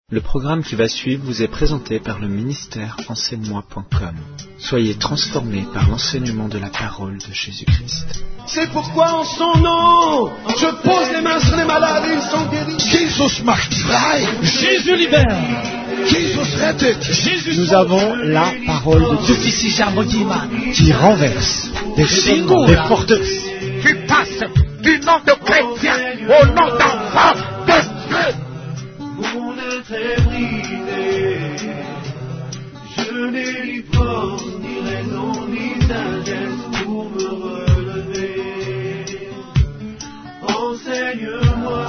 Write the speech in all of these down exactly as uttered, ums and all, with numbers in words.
Le programme qui va suivre vous est présenté par le ministère enseigne moi point com. Soyez transformés par l'enseignement de la parole de Jésus-Christ. C'est pourquoi en son nom, je pose les mains sur les malades et ils sont guéris. Jesus macht frei. Jésus libère. Jesus rettet. Jésus Nous avons la parole de Dieu qui renverse des raisonnements, des forteresses. Tu passes du nom de chrétien au nom d'enfant de Dieu. Mon être est brisé, je n'ai ni force, ni raison, ni sagesse pour me relever. Enseigne-moi,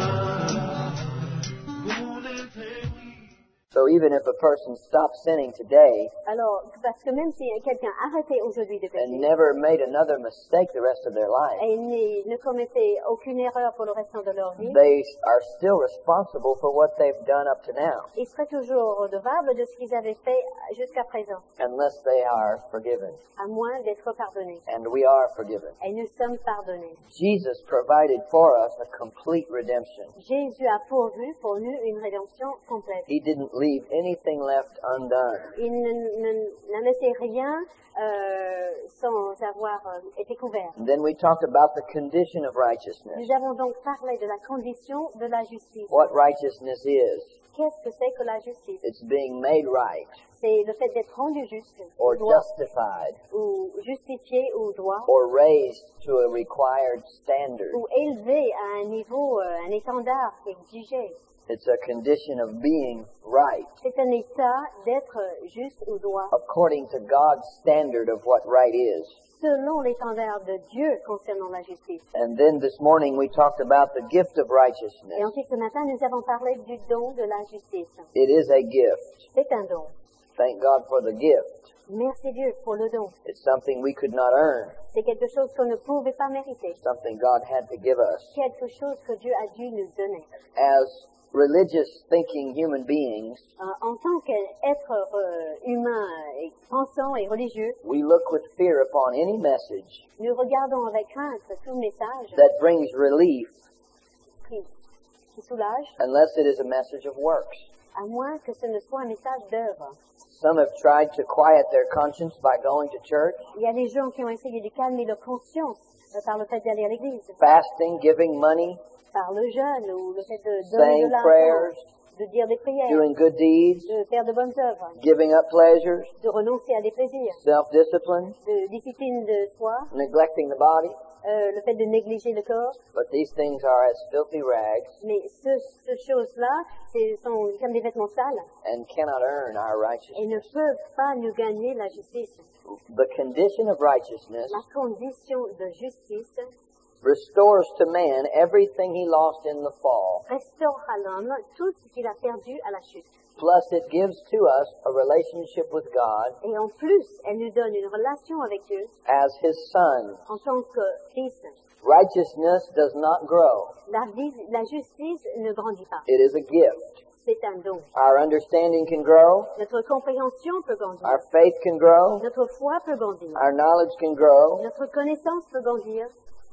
mon être est brisé. So even if a person stops sinning today Alors, parce que même si quelqu'un arrêtait aujourd'hui de pécher and never made another mistake the rest of their life, et ne, ne commettait aucune erreur pour le restant de leur vie, they are still responsible for what they've done up to now, ils seraient toujours redevables de ce qu'ils avaient fait jusqu'à présent, unless they are forgiven. à moins d'être pardonnés. And we are forgiven. Et nous sommes pardonnés. Jesus provided for us a complete redemption. Jésus a pourvu pour nous une rédemption complète. He didn't leave anything left undone. Il ne- ne- n'a laissé rien euh, sans avoir euh, été couvert. And then we talked about the condition of righteousness. Nous avons donc parlé de la condition de la justice. What righteousness is. Qu'est-ce que c'est que la justice? It's being made right C'est le fait d'être rendu juste, or ou droit, justified ou justifié ou droit, or raised to a required standard. ou élevé à un niveau, euh, un étendard qui est exigé. It's a condition of being right C'est un état d'être juste ou droit, according to God's standard of what right is. selon l'étendard de Dieu concernant la justice. And then this morning we talked about the gift of Et righteousness. ensuite, ce matin, nous avons parlé du don de la justice. It is a gift. C'est un don. Thank God for the gift. Merci Dieu pour le don. It's something we could not earn, C'est quelque chose qu'on ne pouvait pas mériter. something God had to give us. Quelque chose que Dieu a dû nous donner. As religious thinking human beings, Euh, en tant qu'être euh, humain, et pensant et religieux, we look with fear upon any message nous regardons avec crainte tout message that brings relief qui, qui soulage, unless it is a message of works. à moins que ce ne soit un message d'œuvre. Some have tried to quiet their conscience by going to church, Il y a des gens qui ont essayé de calmer leur conscience euh, par le fait d'aller à l'église, fasting, giving money, par le jeûne ou le fait de donner saying de l'argent, prayers, de dire des prières, doing good deeds, de faire de bonnes œuvres, giving up pleasures, de renoncer à des plaisirs, self-discipline, de discipline de soi, neglecting the body. euh, le fait de négliger le corps. But these things are as filthy rags Mais ce, ce choses-là, ce sont comme des vêtements sales and cannot earn our et righteousness. ne peuvent pas nous gagner la justice. The condition of righteousness La condition de justice restores to man everything he lost in the fall. restaure à l'homme tout ce qu'il a perdu à la chute. Plus, it gives to us a relationship with God Et en plus, elle nous donne une relation avec Dieu as His Son. en tant que fils. Righteousness does not grow. La, vis- la justice ne grandit pas. It is a gift. C'est un don. Our understanding can grow. Notre compréhension peut grandir. Our faith can grow. Notre foi peut grandir. Our knowledge can grow. Notre connaissance peut grandir.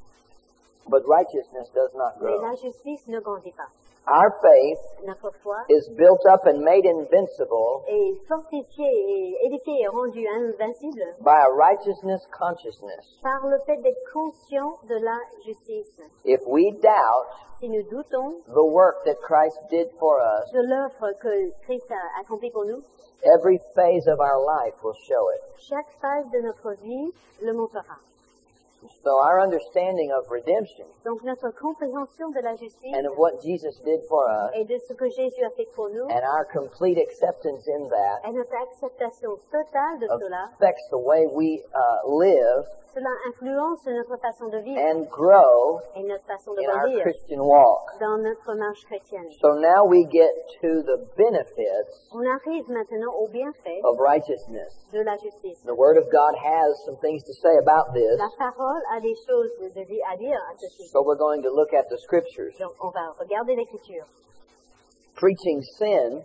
But righteousness does not Mais grow. la justice ne grandit pas. Our faith Notre foi is built up and made invincible est fortifiée et édifiée et rendue invincible by a righteousness consciousness. par le fait d'être conscient de la justice. If we doubt Si nous doutons the work that Christ did for us, de l'œuvre que Christ a accomplie pour nous, every phase of our life will show it. chaque phase de notre vie le montrera. So our understanding of redemption Donc notre compréhension de la justice and of what Jesus did for us et de ce que Jésus a fait pour nous and our complete acceptance in that et notre acceptation totale de cela, affects the way we uh, live cela influence notre façon de vivre and grow et notre façon de in our grandir Christian walk. dans notre marche chrétienne. So now we get to the benefits On arrive maintenant au bienfait of righteousness. de la justice. The Word of God has some things to say about this, La parole a des choses de di- à dire à ce sujet. so we're going to look at the Scriptures. Donc on va regarder l'écriture. Preaching sin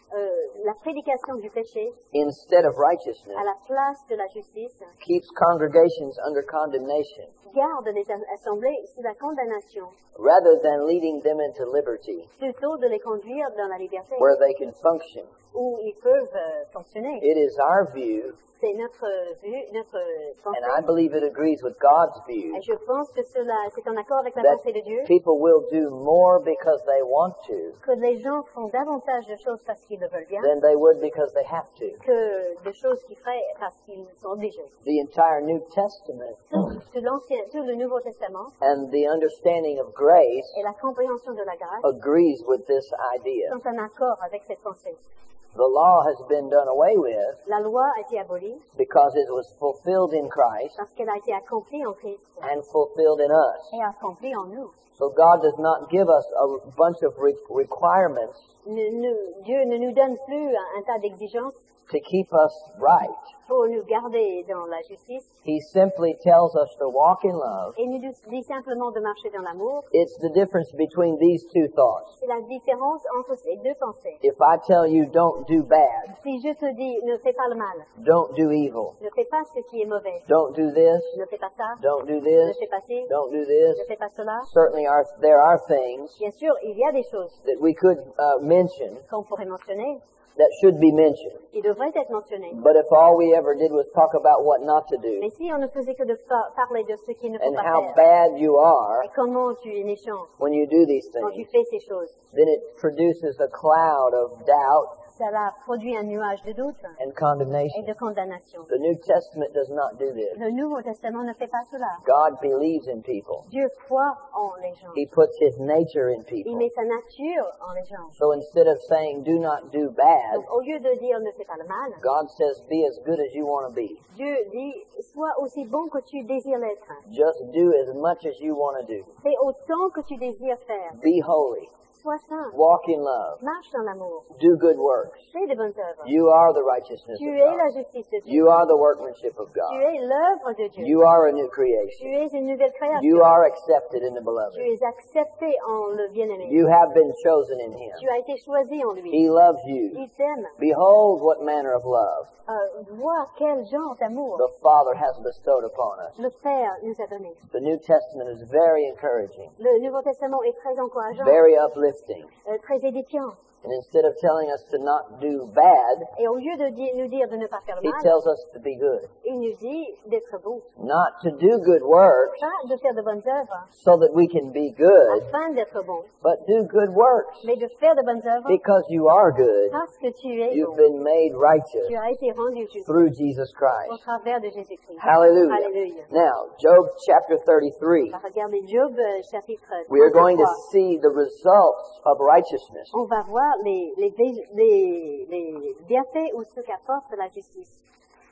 euh, la prédication du péché instead of righteousness à la place de la justice keeps congregations under condemnation garde les assemblées sous la condamnation rather than leading them into liberty plutôt de les conduire dans la liberté where they can function. où ils peuvent euh, fonctionner. It is our view, C'est notre vue, notre pensée. and I believe it agrees with God's view, Et je pense que cela, c'est en accord avec la that pensée de Dieu, people will do more because they want to que les gens font davantage de choses parce qu'ils le veulent bien than they would because they have to. que de choses qu'ils feraient parce qu'ils sont obligés. The entire New Testament Tout, l'ancien, tout le Nouveau Testament and the understanding of grace et la compréhension de la grâce agrees with this idea. sont en accord avec cette pensée. The law has been done away with La loi a été abolie because it was fulfilled in Christ parce qu'elle a été accomplie en Christ and fulfilled in us. et accomplie en nous. So God does not give us a bunch of re- requirements Ne- nous- Dieu ne nous donne plus un, un tas d'exigences to keep us right. pour nous garder dans la justice. He simply tells us to walk in love. Et nous dit simplement de marcher dans l'amour. It's the difference between these two thoughts. C'est la différence entre ces deux pensées. If I tell you don't do bad, Si je te dis ne fais pas le mal, don't do evil, ne fais pas ce qui est mauvais, don't do this, ne fais pas ça, don't do ne this, fais pas ci, don't do this, ne fais pas cela. certainly are, there are things Bien sûr, il y a des choses that we could uh, mention qu'on pourrait mentionner, that should be mentioned. qui devraient être mentionnées. But if all we ever did was talk about what not to do Mais si on ne faisait que de fa- parler de ce qu'il ne faut and pas how faire, bad you are et comment tu es méchant when you do these quand tu things, fais ces choses, then it produces a cloud of doubt cela produit un nuage de doute and et condemnation. de condamnation. The New Testament does not do this. Le Nouveau Testament ne fait pas cela. God believes in people. Dieu croit en les gens. He puts His nature in Il people. met sa nature en les gens. So instead of saying do not do bad, Donc, au lieu de dire ne fais pas le mal, God says be as good as you want to be. Dieu dit sois aussi bon que tu désires l'être. Just do as much as you want to do. Fais autant que tu désires faire. Be holy. Sois saint. Walk in love. Marche dans l'amour. Do good works. Fais de bonnes œuvres. You are the righteousness Tu of es la God. justice de Dieu. You are the workmanship of Tu God. es l'œuvre de Dieu. You are a new Tu creation. es une nouvelle création. You are accepted in the Tu beloved. es accepté en le bien-aimé. You have been chosen in Him. Tu as été choisi en lui. He loves you. Il t'aime. Behold what manner of love Euh, vois quel genre d'amour the Father has bestowed upon us. le Père nous a donné. The New Testament is very encouraging, Le Nouveau Testament est très encourageant, very uplifting. euh, très édifiant. And instead of telling us to not do bad, Et au lieu de di- nous dire de ne pas faire le He mal, tells us to be good. il nous dit d'être bon. Not to do good works Pas de faire de bonnes œuvres so that we can be good, afin d'être bon, but do good works mais de faire de bonnes œuvres because you are good. parce que tu es You've bon. been made righteous Tu as été rendu juste through Jesus au Christ. travers de Jésus-Christ. Hallelujah. Alléluia. Now, Job chapter thirty-three. On va regarder Job euh, chapitre We are going to trente-trois. see the results of righteousness. On va voir les, les, les, les bienfaits ou ce qu'apporte la justice.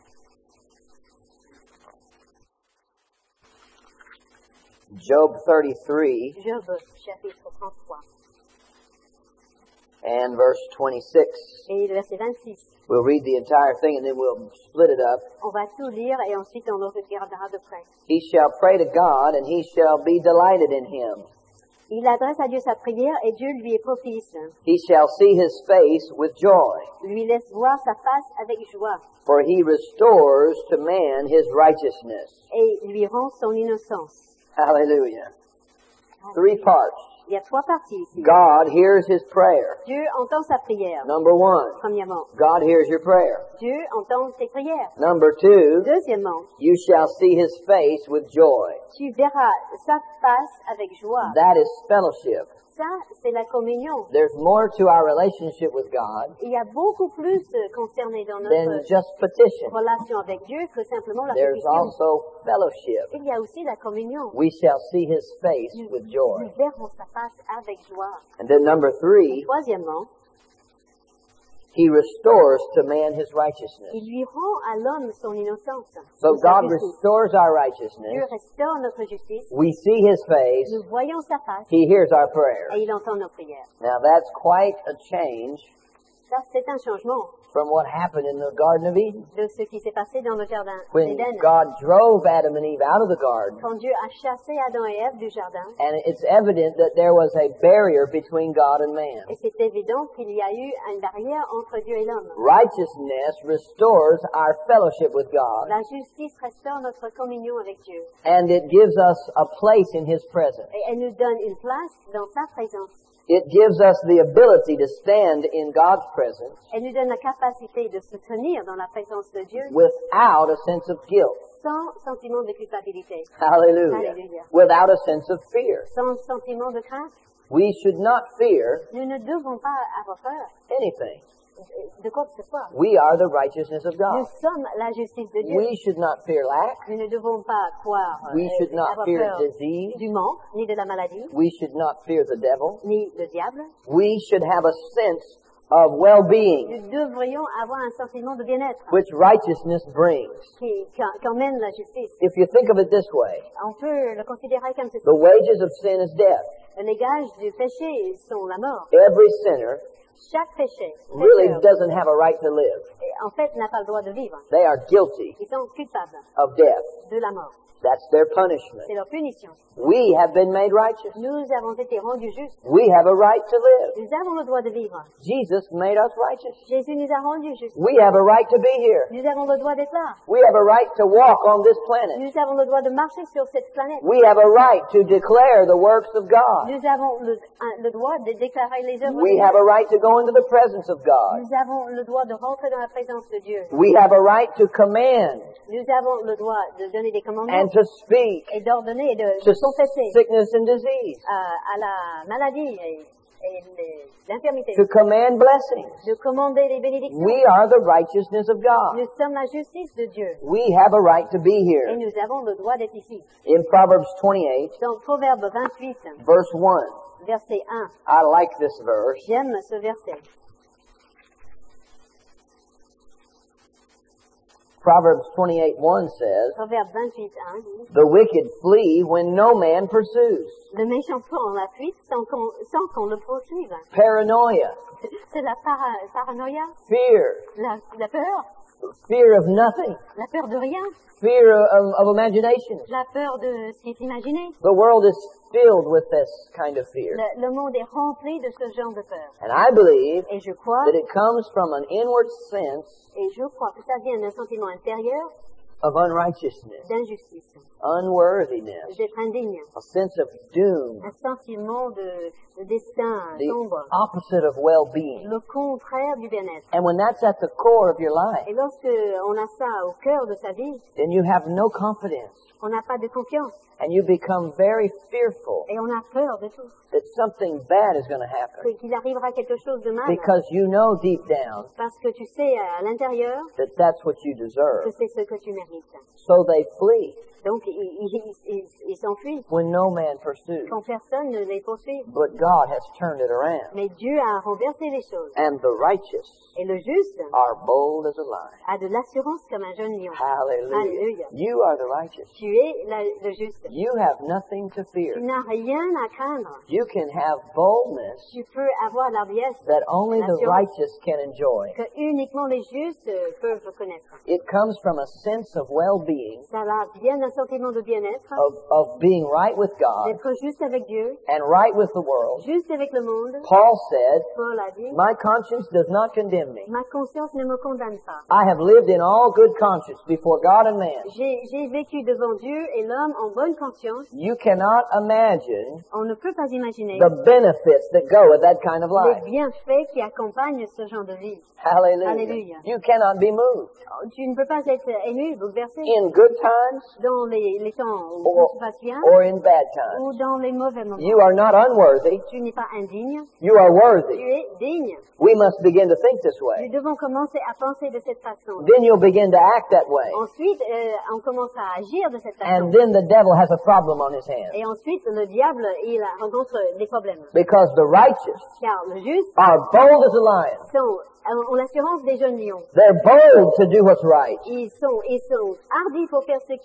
Job thirty-three Job chapitre trente-trois and verse twenty-six. et le verset vingt-six. We'll read the entire thing and then we'll split it up. On va tout lire et ensuite on le regardera de près. He shall pray to God and he shall be delighted in him. Il adresse à Dieu sa prière et Dieu lui est propice. He shall see his face with joy, Lui laisse voir sa face avec joie for he restores to man his righteousness. et lui rend son innocence. Hallelujah. Three parts. Il y a trois parties ici. God hears his prayer. Dieu entend sa prière. Number one, Premièrement, God hears your prayer. Dieu entend tes prières. Number two, Deuxièmement, you shall see his face with joy. tu verras sa face avec joie. That is fellowship. Ça, c'est la communion. There's more to our relationship with God Il y a beaucoup plus euh, concerné dans than notre just petition. relation avec Dieu que simplement la There's pétition. also fellowship. Il y a aussi la communion. We shall see his face Nous, with nous joy. verrons sa face avec joie. And then number three, Troisièmement, he restores to man his righteousness. il lui rend à l'homme son innocence. So ou sa God justice. restores our Dieu righteousness. restaure notre justice. We see his face. Nous voyons sa face He hears our prayer. et il entend nos prières. Now that's quite a change Ça, c'est un changement from what happened in the Garden of Eden. de ce qui s'est passé dans le jardin When d'Éden. God drove Adam and Eve out of the garden, Quand Dieu a chassé Adam et Ève du jardin, and it's evident that there was a barrier between God and man. et c'est évident qu'il y a eu une barrière entre Dieu et l'homme. Righteousness restores our fellowship with God, La justice restaure notre communion avec Dieu. and it gives us a place in His presence. Et elle nous donne une place dans sa présence. It gives us the ability to stand in God's presence Elle nous donne la capacité de se tenir dans la présence de Dieu without a sense of guilt. sans sentiment de culpabilité, Hallelujah. Hallelujah. Without a sense of fear. sans sentiment de crainte. We should not fear Nous ne devons pas avoir peur anything. de quoi que ce soit. We are the righteousness of Nous God. sommes la justice de Dieu. We should not fear lack. Nous ne devons pas croire, We euh, should not avoir fear peur disease. du manque, ni de la maladie, We should not fear the devil. ni le diable. We should have a sense of well-being, Nous devrions avoir un sentiment de bien-être which righteousness brings. qui, qui- qui emmène la justice. If you think of it this way, On peut le considérer comme ceci. the wages of sin is death. Les gages du péché sont la mort. Every sinner Chaque péché, really pécheur, doesn't have a right to live. en fait, n'a pas le droit de vivre. They are guilty Ils sont culpables of death. de la mort. That's their punishment. C'est leur punition. We have been made righteous. Nous avons été rendus justes. We have a right to live. Nous avons le droit de vivre. Jesus made us righteous. Jésus nous a rendus justes. We have a right to be here. Nous avons le droit d'être là. We have a right to walk on this planet. Nous avons le droit de marcher sur cette planète. We have a right to declare the works of God. Nous avons le, un- le droit de déclarer les œuvres We de have Dieu. a right to go into the presence of God. Nous avons le droit de rentrer dans la présence de Dieu. We have a right to command Nous avons le droit de donner des commandements and to speak et d'ordonner et de, to de confesser sickness and disease, à, à la maladie et, et les- l'infirmité, to command blessings. de commander les bénédictions. We are the righteousness of God. Nous sommes la justice de Dieu We have a right to be et here. nous avons le droit d'être ici. In Proverbs twenty-eight, Dans Proverbe vingt-huit, verse one, verset un, I like this verse. j'aime ce verset. Proverbs twenty-eight one says, Proverbe vingt-huit, un dit, the wicked flee when no man pursues. le méchant prend la fuite sans qu'on sans qu'on le poursuive. Paranoia, C'est la para- paranoïa, fear, la, la peur, fear of nothing, la peur de rien, fear of, of imagination. la peur de ce qui est imaginé. The world is filled with this kind of fear. Le, le monde est rempli de ce genre de peur. And I believe Et je crois, that it comes from an inward sense et je crois que ça vient d'un sentiment intérieur of unrighteousness, d'injustice, unworthiness, d'être indigne, a sense of doom, un sentiment de, de destin the sombre, opposite of well-being. le contraire du bien-être. And when that's at the core of your life, Et lorsque on a ça au cœur de sa vie, then you have no confidence on n'a pas de confiance and you become very fearful et on a peur de tout, that something bad is going to happen que- qu'il arrivera quelque chose de mal, because you know deep down parce que tu sais à l'intérieur that that's what you que deserve. c'est ce que tu mérites. So they flee Donc ils il, il, il, il s'enfuient when no man pursues. quand personne ne les poursuit. But God has turned it around. Mais Dieu a renversé les choses. And the righteous Et le juste are bold as a lion. a de l'assurance comme un jeune lion. Hallelujah. Alléluia. You are the righteous. Tu es la- le juste. You have nothing to fear. Tu n'as rien à craindre. You can have boldness Tu peux avoir l'hardiesse that only the l'assurance righteous can enjoy. que uniquement les justes peuvent connaître. It comes from a sense of well-being, Ça va bien d'un sentiment de bien-être, of, of being right with God d'être juste avec Dieu, and right with the world. juste avec le monde. Paul said, Paul a dit, my conscience does not condemn me. ma conscience ne me condamne pas. I have lived in all good conscience before God and man. J'ai j'ai vécu devant Dieu et l'homme en bonne conscience. You cannot imagine On ne peut pas imaginer the benefits that go with that kind of les life. bienfaits qui accompagnent ce genre de vie. Hallelujah. Hallelujah. You cannot be moved. Tu ne peux pas être ému, bouleversé In good times dans les, les temps où or, tout se passe bien or in bad times. ou dans les mauvais moments. You are not unworthy. Tu n'es pas indigne, You are tu worthy. es digne. We must begin to think this Nous way. devons commencer à penser de cette façon. Then you'll begin to act that way. Ensuite, euh, on commence à agir de cette And façon. then the devil has a problem on his hands. Et ensuite, le diable, il rencontre des problèmes. Because the righteous Car le juste are bold as a lion. sont, ont l'assurance des jeunes lions. They're bold to do what's right. Ils sont, ils sont hardis pour faire ce qui They're est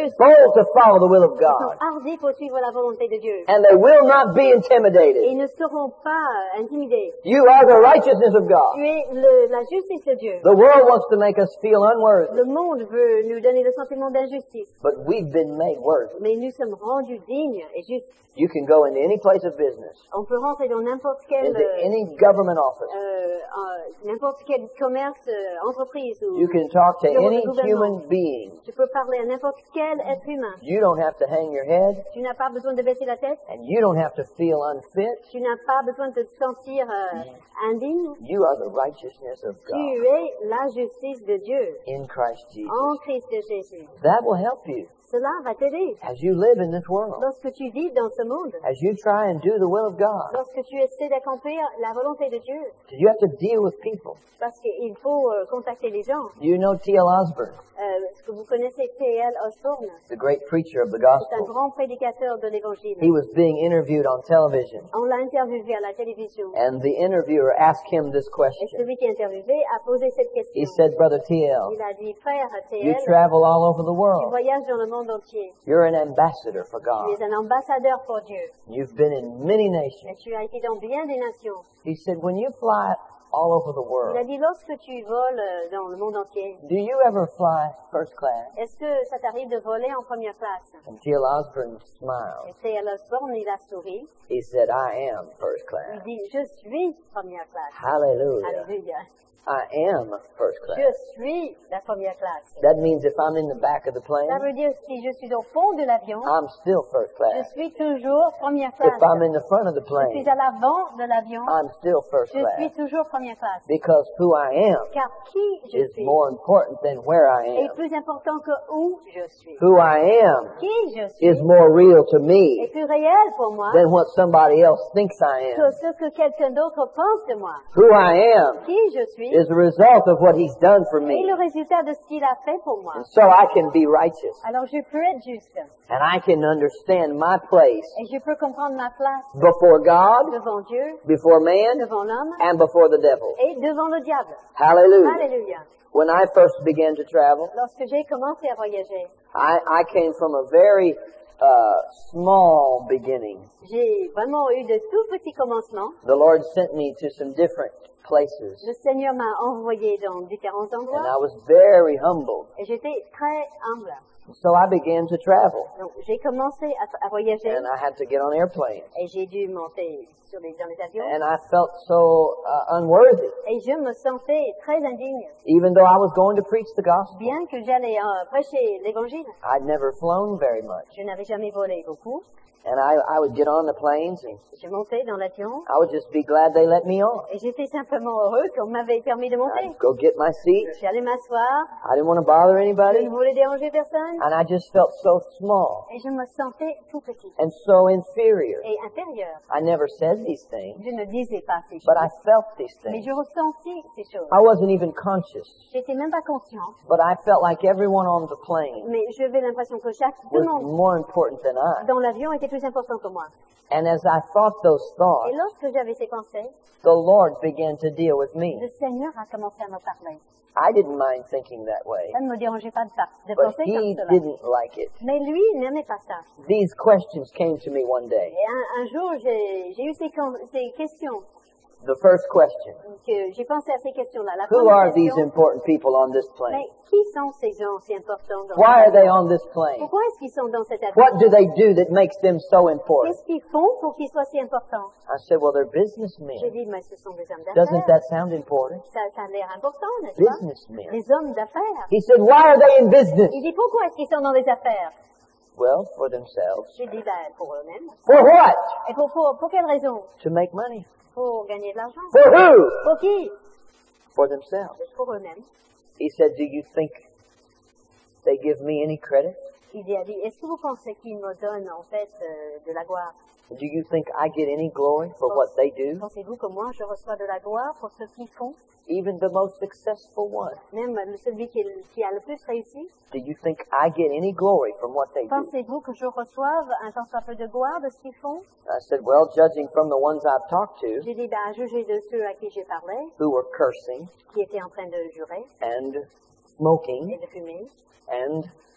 juste. bold to follow the will of Ils sont God. hardis pour suivre la volonté de Dieu. And they will not be Et intimidated. ils ne seront pas euh, intimidés. You are the righteousness of Tu God. es le- la justice de Dieu. The world wants to make us feel unworthy, Le monde veut nous donner le sentiment d'injustice. but we've been made worthy. Mais nous sommes rendus dignes et justes. You can go into any place of business, On peut rentrer dans n'importe quel, into euh, any government office. euh, euh, n'importe quel commerce, euh, entreprise ou You can talk to bureau de any gouvernement. human being. Tu peux parler à n'importe quel être humain. You don't have to hang your head, Tu n'as pas besoin de baisser la tête. and you don't have to feel unfit. Tu n'as pas besoin de te sentir euh, indigne. You are the righteousness of Tu God es la justice de Dieu in Christ Jesus. en Christ Jésus. That will help you Cela va t'aider as you live in this world, lorsque tu vis dans ce monde, as you try and do the will of God. lorsque tu essaies d'accomplir la volonté de Dieu, You have to deal with people. parce qu'il faut euh, contacter les gens. You know T L Osborne, Euh, Est-ce que vous connaissez T L Osborne? the great preacher of the C'est un gospel. grand prédicateur de l'Évangile. He was being interviewed on television, On l'a interviewé à la télévision. and the interviewer asked him this Et question. celui qui est interviewé a posé cette question. He said, Brother T L, Il a dit, frère T you L, travel all over the tu world. voyages dans le monde entier. You're an ambassador for Tu God. es un ambassadeur pour Dieu. You've been in many Et nations. tu as été dans bien des nations. He said, when you fly all over the Il a world, dit, lorsque tu voles euh, dans le monde entier, do you ever fly first class? est-ce que ça t'arrive de voler en première classe? And T L Osborne Et smiled. T L Osborne, il a souri. He said, I am first Il class. dit, je suis première classe. Hallelujah. Alléluia. I am first Je class. suis la première classe. That means if I'm in the back of the plane, Ça veut dire si je suis au fond de l'avion, I'm still first je class. suis toujours première If classe. I'm in the front of the Je suis plane, à l'avant de l'avion, I'm still first je suis class. toujours première classe. Because who I am Car qui je is suis more important than where I est am. plus important que où je suis. Who I am Qui je suis is more real to est me plus réel pour moi than what somebody else thinks I que am. ce que quelqu'un d'autre pense de moi. Who I am Qui je suis is the result of what He's done for est me. le résultat de ce qu'il a fait pour moi. And so I can be righteous. Alors je peux être juste And I can understand my place et je peux comprendre ma place before God, devant Dieu, before man, devant l'homme and before the devil. et devant le diable. Hallelujah. Alléluia. When I first began to travel, Lorsque j'ai commencé à voyager, I, I came from a very uh, small beginning. j'ai vraiment eu de tout petits commencements. The Lord sent me to some different places, Le Seigneur m'a envoyé dans différents and endroits I was very humbled. et j'étais très humble. So I began to travel, Donc j'ai commencé à, à voyager and I had to get on airplanes. et j'ai dû monter sur les, dans les avions And I felt so uh, unworthy, et je me sentais très indigne. even though I was going to preach the gospel. Bien que j'allais euh, prêcher l'évangile, I'd never flown very much. je n'avais jamais volé beaucoup. And I, I would get on the planes, and Je montais dans l'avion I would just be glad they let me on. et j'étais simplement heureux qu'on m'avait permis de monter. I'd go get my seat. J'allais m'asseoir, I didn't want to bother je anybody, ne voulais déranger personne and I just felt so small et je me sentais tout petit and so inferior. et inférieur. I never said these things, Je ne disais pas ces but I choses, felt these mais things. je ressentis ces choses. I wasn't even conscious, J'étais même pas consciente, but I felt like everyone on the plane mais j'avais l'impression que chaque tout was le monde more important than I. dans l'avion était plus important que moi. And as I thought those Et thoughts, lorsque j'avais ces pensées, the Lord began to deal with me. le Seigneur a commencé à me parler. I didn't mind thinking that way, Ça ne me dérangeait pas de, par- de but penser comme He cela. didn't like it. Mais lui, il n'aimait pas ça. These questions came to me one day. Et un, un jour, j'ai j'ai eu ces, con- ces questions, The first question, que j'ai pensé à ces questions-là. La who première are these question, important people on this mais plane? qui sont ces gens si importants dans Why are cet they avion? on this plane? Pourquoi est-ce qu'ils sont dans cet avion? What do they do that makes them so important? Qu'est-ce qu'ils font pour qu'ils soient si importants? I said, well, they're J'ai businessmen. dit, mais ce sont des hommes Doesn't d'affaires. that sound important? Ça, ça a l'air important, n'est-ce pas? Businessmen. Des hommes d'affaires. He said, why are they in business? Il dit, pourquoi est-ce qu'ils sont dans les affaires? Well, for themselves. J'ai dit, ben, pour eux-mêmes. For what? Et pour, pour, pour quelle raison? To make money. Pour gagner de l'argent. For who? Pour qui? For themselves. Pour eux-mêmes. He said, do you think they give me any credit? Il a dit, est-ce que vous pensez qu'ils me donnent en fait euh, de la gloire? Do you think I get any glory for what they do? Pensez-vous que moi je reçois de la gloire pour ce qu'ils font? Even the most successful one. Même celui qui, est- qui a le plus réussi? Do you think I get any glory from what they do? Pensez-vous que je reçoive un tant soit peu de gloire de ce qu'ils font? I said, well, judging from the ones I've talked to J'ai dit, ben, à juger de ceux à qui j'ai parlé, who were cursing qui étaient en train de jurer and et smoking de fumer and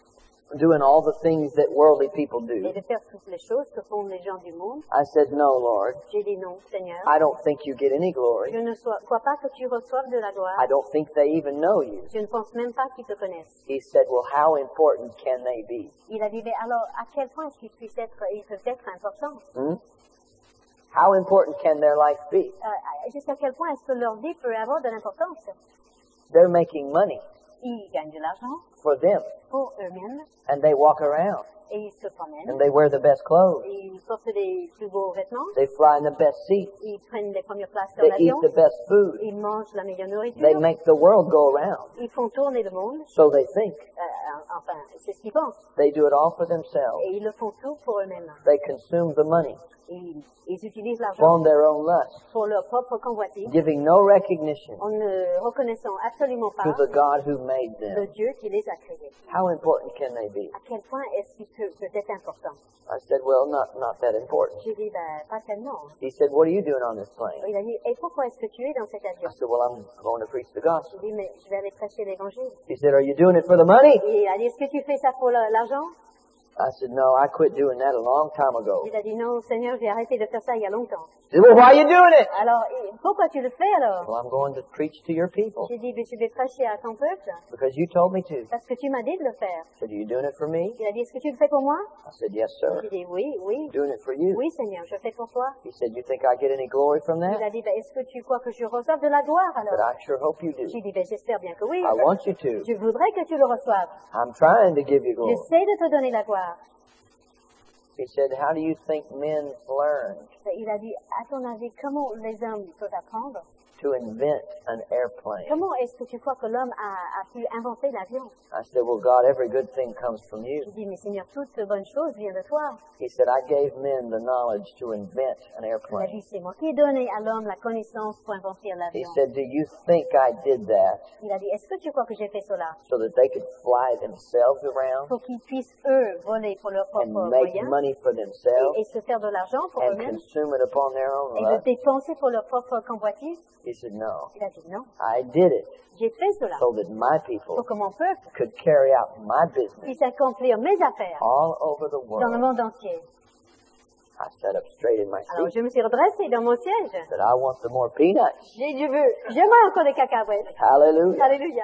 doing all the things that worldly people et do. de faire toutes les choses que font les gens du monde. I said, no, Lord, J'ai dit non, Seigneur. I don't think you get any Je glory. ne sois- crois pas que tu reçoives de la gloire. I don't think they even know you. Je ne pense même pas qu'ils te connaissent. He said, well, how important can they be? Il a dit, mais alors, à quel point est-ce qu'ils puissent être, ils peuvent être importants? Hmm? How important can their life be? Euh, jusqu'à quel point est-ce que leur vie peut avoir de l'importance? They're making money Ils gagnent de l'argent for them, pour eux-mêmes and they walk around, et ils se promènent. and they wear the best clothes. Et ils portent les plus beaux vêtements. They fly in the best seats. Ils prennent les premières places dans They eat l'avion. the best food. Ils mangent la meilleure nourriture. They make the world go around. Ils font tourner le monde. So they think. Euh, enfin, c'est ce qu'ils pensent. They do it all for themselves. Et ils le font tout pour eux-mêmes. They consume the money Et ils, ils utilisent l'argent from their own lust, pour leur propre convoitise, giving no recognition en ne reconnaissant absolument pas to the God who made le them. Dieu qui les a créés. How important can they be? À quel point est-ce qu'il peut, peut être important? I said, well, not, not that important. J'ai dit, ben, pas tellement. He said, what are you doing on this plane? Il a dit, et pourquoi est-ce que tu es dans cet avion? I said, well, I'm going to preach the gospel. J'ai dit, mais je vais aller prêcher l'évangile. He said, are you doing it for the money? Et il a dit, est-ce que tu fais ça pour le- l'argent? I said, no, I quit doing that a long time ago. Il a dit, non, Seigneur, j'ai arrêté de faire ça il y a longtemps. He said, well, why are you doing it? Alors, et pourquoi tu le fais alors? Well, I'm going to preach to your people J'ai dit, mais je vais prêcher à ton peuple because you told me to. parce que tu m'as dit de le faire. I said, are you doing it for me? Il a dit, est-ce que tu le fais pour moi? I said, yes, sir. J'ai dit, oui, oui, Doing it for you. oui, Seigneur, je fais pour toi. He said, you think I get any glory from Il that? a dit, ben, est-ce que tu crois que je reçoive de la gloire I said, alors? I sure hope you do. J'ai dit, ben, j'espère bien que oui. I want you to. Je voudrais que tu le reçoives. I'm trying to give you glory. J'essaie de te donner la gloire. He said, how do you think men learned Il a dit, à ton avis, comment les hommes peuvent apprendre? to invent an airplane? Comment est-ce que tu crois que l'homme a, a pu inventer l'avion? I said, well, God, every good thing comes from you. J'ai dit, mais Seigneur, toute bonne chose vient de toi. He said, I gave men the knowledge to invent an Il a airplane. dit, c'est moi qui ai donné à l'homme la connaissance pour inventer He l'avion. said, do you think I did that Il a dit, est-ce que tu crois que j'ai fait cela? so that they could fly themselves around Pour qu'ils puissent, eux, voler pour leurs propres and make moyens money for themselves et, et se faire de l'argent pour and eux-mêmes consume it upon their own et le lust? dépenser pour leur propre convoitise? He said, no, Il a dit, non, I did it j'ai fait cela so that my people pour que mon peuple could carry out my business puisse accomplir mes affaires all over the dans le world. monde entier. I sat up straight in my Alors, seat. je me suis redressée dans mon siège. I said, I want some more peanuts. J'ai dit, je veux, j'aimerais encore des cacahuètes. Hallelujah. Alléluia.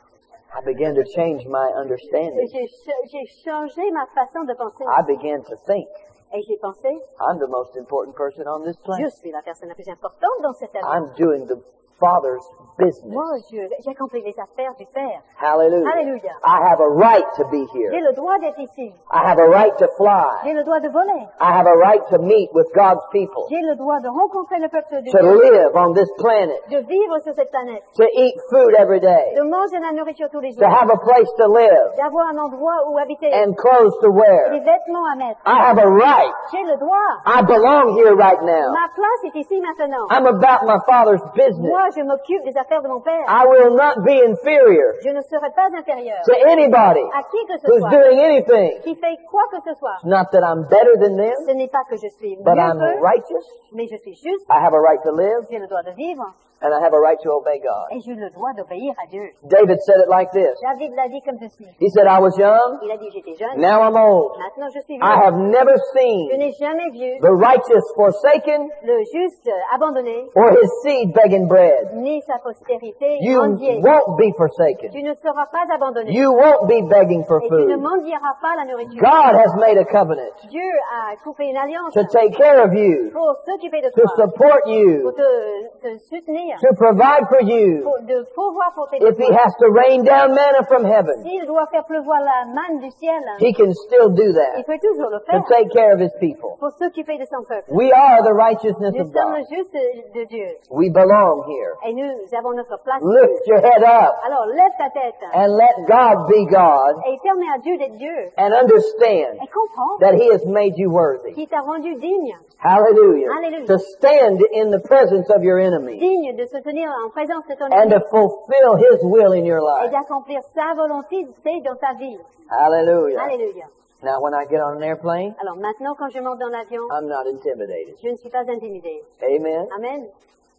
I began to change my Et understanding. J'ai, ch- j'ai changé ma façon de penser. I began to think, Et j'ai pensé, I'm the most important person on this je planet. suis la personne la plus importante dans cet avion. I'm doing the Father's business. Moi, je, j'accomplis les affaires du Père. Hallelujah. Alléluia. I have a right to be J'ai here. le droit d'être ici. I have a right to fly. J'ai le droit de voler. I have a right to meet with God's people, J'ai le droit de rencontrer le peuple de to Dieu. live on this planet, De vivre sur cette planète. to eat food every day, De manger la nourriture tous les to jours. have a place to live, D'avoir un endroit où habiter. and clothes to Des wear. vêtements à mettre. I have a right. J'ai le droit. I belong here right now. Ma place est ici maintenant. I'm about my Father's business. Moi, je m'occupe des affaires de mon Père. I will not be inferior Je ne serai pas inférieur to anybody à qui que ce who's soit doing anything. qui fait quoi que ce soit. Not that I'm better than them, Ce n'est pas que je suis but mieux I'm qu'eux, righteous. mais je suis juste. I have a right to live, J'ai le droit de vivre and I have a right to obey God. et j'ai le droit d'obéir à Dieu. David said it like this. David l'a dit comme ceci. He said, I was young, Il a dit, j'étais jeune. now I'm old. Maintenant, je suis I vieux. have never Je seen n'ai jamais vu the righteous forsaken le juste abandonné, or his seed begging bread. ni sa postérité You mendier. won't be forsaken. Tu ne seras pas abandonné. You won't be begging for Et tu ne food. mendieras pas la nourriture. God has made a covenant Dieu a coupé une alliance to take care of you, pour s'occuper de to toi, support pour you, te, te soutenir, to provide for you. pour, de pourvoir pour tes If he besoins. has to rain down manna from heaven, S'il doit faire pleuvoir la manne du ciel, he can still do il that peut toujours le to faire take care of his people. pour s'occuper de son peuple. We are the righteousness Nous of sommes le God. juste de Dieu We belong here. et nous avons notre place. Lift your head up Alors lève ta tête and let God be God et permets à Dieu d'être Dieu and understand et comprends that he has made you worthy. qu'il t'a rendu digne, Hallelujah. Hallelujah. To stand in the presence of your enemy digne de se tenir en présence de ton and ennemi to fulfill his will in your et life. d'accomplir sa volonté dans ta vie. Hallelujah. Alléluia. Now when I get on an airplane, Alors maintenant, quand je monte dans l'avion, I'm not intimidated. je ne suis pas intimidée. Amen. Amen.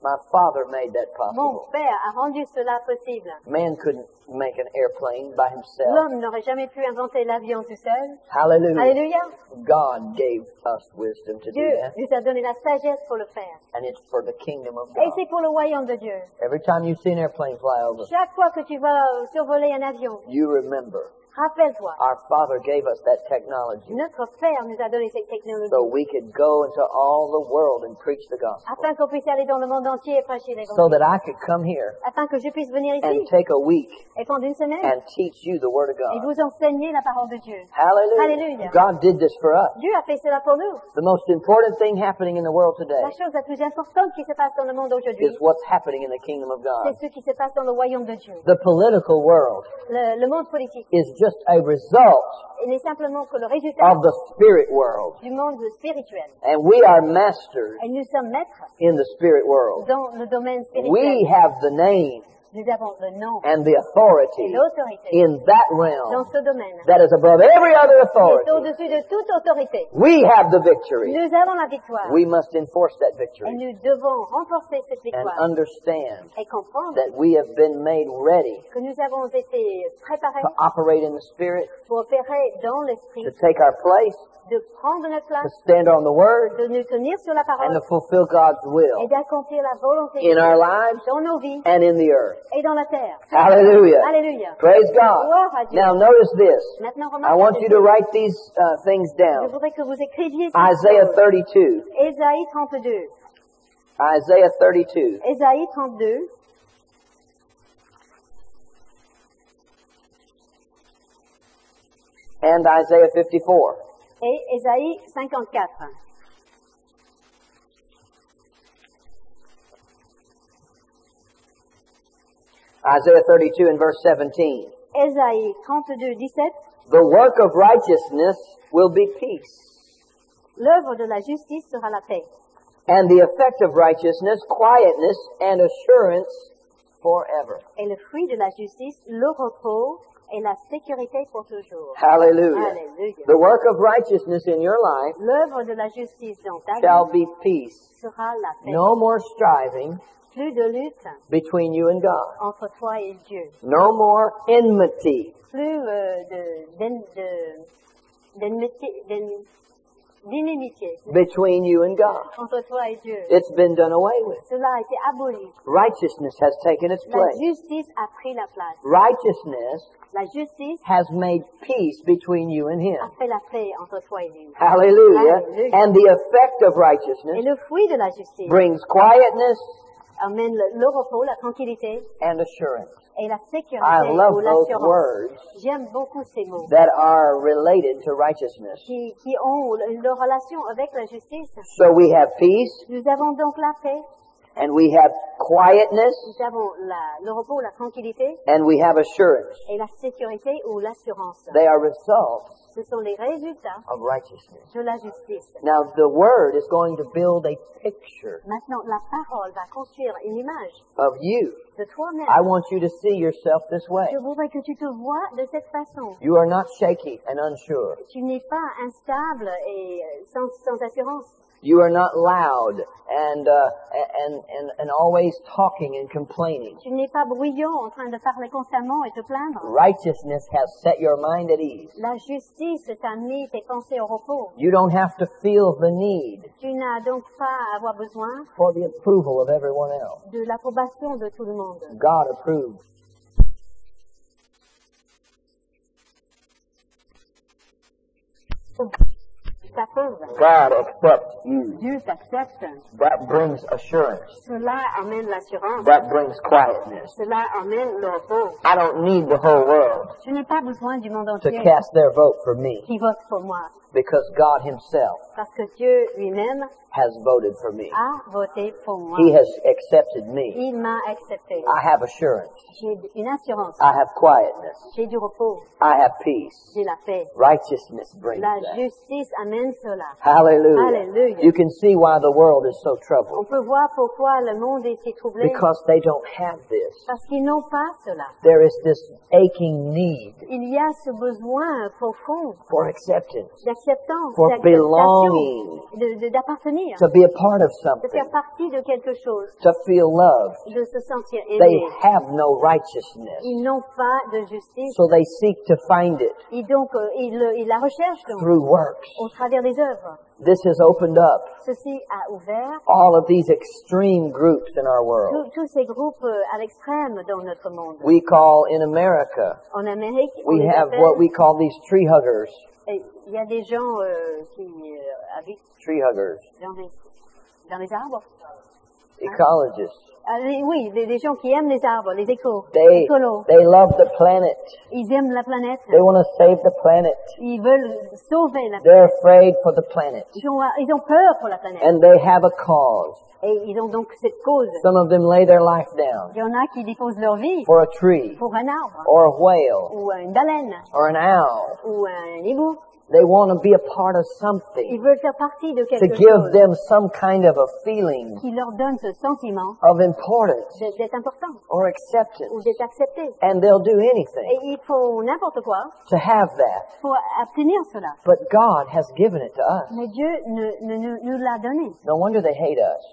My father made that Mon possible. père a rendu cela possible. Man couldn't make an airplane by himself. L'homme n'aurait jamais pu inventer l'avion tout seul. Hallelujah. Alléluia. God gave us wisdom to do Dieu that. nous a donné la sagesse pour le faire. And it's for the kingdom of Et God. c'est pour le royaume de Dieu. Every time you see an airplane fly over, Chaque fois que tu vas survoler un avion, you remember rappelle-toi, our Father gave us that technology notre Père nous a donné cette technologie so we could go into all the world and preach the gospel. afin qu'on puisse aller dans le monde entier et prêcher So l'évangile. that I could come here Afin que je puisse venir and ici take a week et pendant une semaine and teach you the Word of et God. vous enseigner la parole de Dieu. Hallelujah. Hallelujah. God did this for us. Dieu a fait cela pour nous. The most important thing happening in the world today La chose la plus importante qui se passe dans le monde aujourd'hui, is what's happening in the kingdom of God. c'est ce qui se passe dans le royaume de Dieu. The political world Le, le monde politique, is just a result il n'est simplement que le résultat of the spirit world. du monde spirituel. And we are masters Et nous sommes maîtres in the spirit world. dans le domaine We spirituel. have the name Nous avons le nom and the et authority l'autorité in that dans realm ce domaine. that is above every other Qui est authority. au-dessus de toute autorité. We have the victory. Nous avons la victoire. We must enforce that Et victory nous devons renforcer cette and victoire understand et comprendre that we have been made ready que nous avons été préparés to operate in the Spirit, pour opérer dans l'esprit, to take our place, de prendre notre to place, stand on the Word, de nous tenir sur la and parole to fulfill God's et will d'accomplir la volonté in de our Dieu lives dans nos vies and in the earth. et dans la terre. Hallelujah. Alléluia. Praise God. Gloire à Dieu. Now notice this. Maintenant, I want you remarquez, to write these uh, things je down. voudrais que vous écriviez ces Isaiah choses. thirty-two. Ésaïe trente-deux. Isaiah thirty-two. Ésaïe trente-deux. And Isaiah fifty-four. Et Ésaïe cinquante-quatre. Isaiah thirty-two and verse seventeen. Ésaïe trente-deux, dix-sept. The work of righteousness will be peace, L'œuvre de la justice sera la paix. and the effect of righteousness, quietness, and assurance forever. Et le fruit de la justice, le repos et la sécurité pour toujours. Hallelujah. Alléluia. The work of righteousness in your life L'œuvre de la justice dans ta shall vie be peace. sera la paix. No more striving Plus de lutte between you and God. entre toi et Dieu. No more enmity. Plus euh, de, d'en- de, d'enmité- d'en- d'inimitié between you and God. entre toi et Dieu. It's been done away with. Cela a été aboli. Righteousness has taken its La place. justice a pris la place. Righteousness La justice has made peace between you and Him. a fait la paix entre toi et lui. Hallelujah. Hallelujah. And the effect of Et righteousness le fruit de la justice brings quietness amène le, le repos, la tranquillité and assurance. et la I sécurité love ou those l'assurance. words J'aime beaucoup ces mots that are related to righteousness. qui, qui ont le- leur relation avec la justice. So we have peace Nous avons donc la paix, and we have quietness nous avons la, le repos, la tranquillité and we have assurance. et la sécurité ou l'assurance. They are results Ce sont les résultats of righteousness. de la justice. Now the Word is going to build a picture Maintenant, la parole va construire une image of you. de toi-même. I want you to see yourself this way. Je voudrais que tu te vois de cette façon. You are not shaky and unsure. Tu n'es pas instable et euh, sans, sans assurance. You are not loud and, uh, and, and, and always talking and complaining. Tu n'es pas bruyant en train de parler constamment et te plaindre. Righteousness has set your mind at ease. La justice t'a mis tes pensées au repos. You don't have to feel the need Tu n'as donc pas à avoir besoin for the approval of everyone else. de l'approbation de tout le monde. God approves. T'approuve. God accepts you. Dieu t'accepte. That brings assurance. Cela amène l'assurance. That brings quietness. Cela amène le repos. I don't need the whole world Je n'ai pas besoin du monde to entier cast their vote for me qui vote pour moi. because God Himself Parce que Dieu lui-même has voted for me. a voté pour moi. He has accepted me. Il m'a accepté. I have assurance. J'ai une assurance. I have quietness. J'ai du repos. I have peace. J'ai la paix. Righteousness brings La that. justice amène obtiennent cela. Hallelujah. Hallelujah. You can see why the world is so On troubled. peut voir pourquoi le monde est si troublé. Because they don't have this. Parce qu'ils n'ont pas cela. There is this aching need Il y a ce besoin profond for acceptance, d'acceptance, for d'acceptation, belonging, de- de- d'appartenir, to be a part of de something, faire partie de quelque chose, to feel loved. de se sentir They aimé. have no righteousness, Ils n'ont pas de justice. so they seek to find it Et donc, euh, ils, le- ils la recherchent donc, through works. au travers des œuvres. This has opened up Ceci a ouvert all of these extreme groups in our tous, world. tous ces groupes euh, à l'extrême dans notre monde. We call in America, En Amérique, on we les have appelle, what we call these tree huggers. et il y a des gens euh, qui euh, habitent Tree huggers, dans les, dans les arbres. ecologists. Ah, les- oui, des, des gens qui aiment les arbres, les écolos, They, écolos. they love the planet. Ils aiment la planète. They want to save the planet. Ils veulent sauver la planète. They're afraid for the planet. Ils ont, ils ont peur pour la planète. And they have a cause. Et ils ont donc cette cause. Some of them lay their life down Il y en a qui déposent leur vie for a tree, pour un arbre, or a whale, ou une baleine, or an owl. ou un hibou. They want to be a part of Ils something veulent faire partie de to quelque give chose them some kind of a feeling qui leur donne ce sentiment of importance d'être d'être important or acceptance. ou d'être accepté. And they'll do Et anything ils font n'importe quoi to have that. pour obtenir cela. But God has given it to us. Mais Dieu ne, ne, ne- nous l'a donné. No wonder they hate us.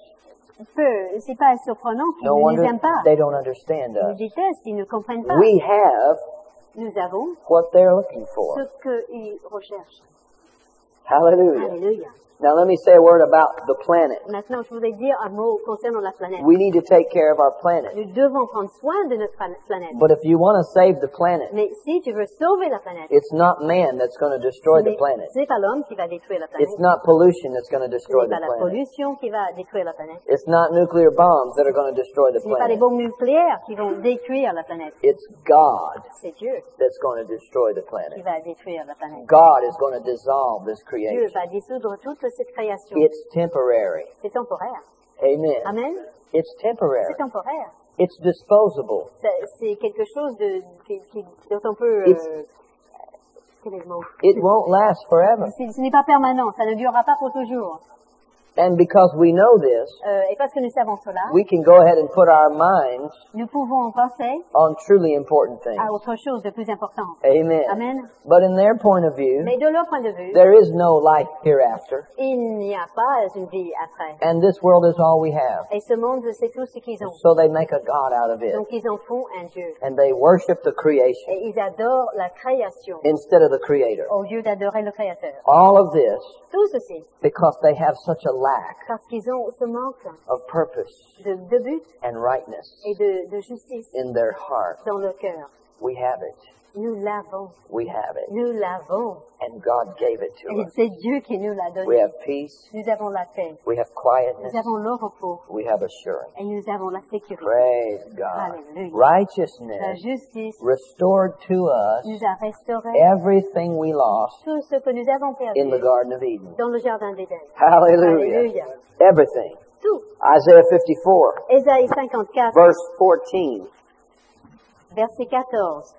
Peu, c'est pas surprenant qu'ils No ne wonder les aiment pas. they don't understand Ils nous us. détestent, ils ne comprennent pas. We have Nous avons what they're looking for. ce qu'ils recherchent. Hallelujah. Alléluia. Now let me say a word about the planet. Maintenant, je voudrais dire un mot concernant la planète. We need to take care of our planet. Nous devons prendre soin de notre plan- planète. But if you want to save the planet, Mais si tu veux sauver la planète, it's not man that's going to destroy the mais planet. c'est pas l'homme qui va détruire la planète. It's not pollution that's going to Ce destroy n'est the pas la planet. pollution qui va détruire la planète. It's not nuclear bombs that are going to destroy the Ce n'est pas les planet. bombes nucléaires qui vont détruire la planète. It's God C'est Dieu that's going to destroy the qui planet. va détruire la planète. God is going to dissolve this Dieu creation. va dissoudre toute cette création. It's temporary. C'est temporaire. Amen. Amen. It's temporary. C'est temporaire. It's disposable. C'est- C'est quelque chose de, qui, qui, dont on peut... It's- Euh, quel est le mot? It won't last forever. C'est- Ce n'est pas permanent, ça ne durera pas pour toujours. And because we know this, Euh, et parce que nous savons cela, we can go ahead and put our minds nous pouvons penser on truly important things. à autre chose de plus important. Amen. Amen. But in their point of view, Mais de leur point de vue, there is no life hereafter. il n'y a pas une vie après. And this world is all we have. Et ce monde, c'est tout ce qu'ils ont. So they make a God out of it. Donc ils en font un Dieu. And they worship the creation Et ils adorent la création instead of the Creator. au lieu d'adorer le Créateur. All of this Tout ceci, because they have such a lack parce qu'ils ont ce manque of purpose de, de but and rightness et de, de justice in their heart. dans le cœur. We have it. Nous l'avons. We have it. Nous l'avons. And God gave it to Et us. c'est Dieu qui nous l'a We donné. have peace. Nous avons la paix. We have Nous quietness. avons le repos. We have assurance. Et nous avons la sécurité. Praise God. Hallelujah. La Righteousness justice restored to us nous a restauré everything we lost tout ce que nous avons perdu in the Garden of Eden. dans le jardin d'Éden. Hallelujah. Alléluia. Everything. Tout. Isaiah fifty-four, Ésaïe cinquante-quatre, verse fourteen. verset quatorze.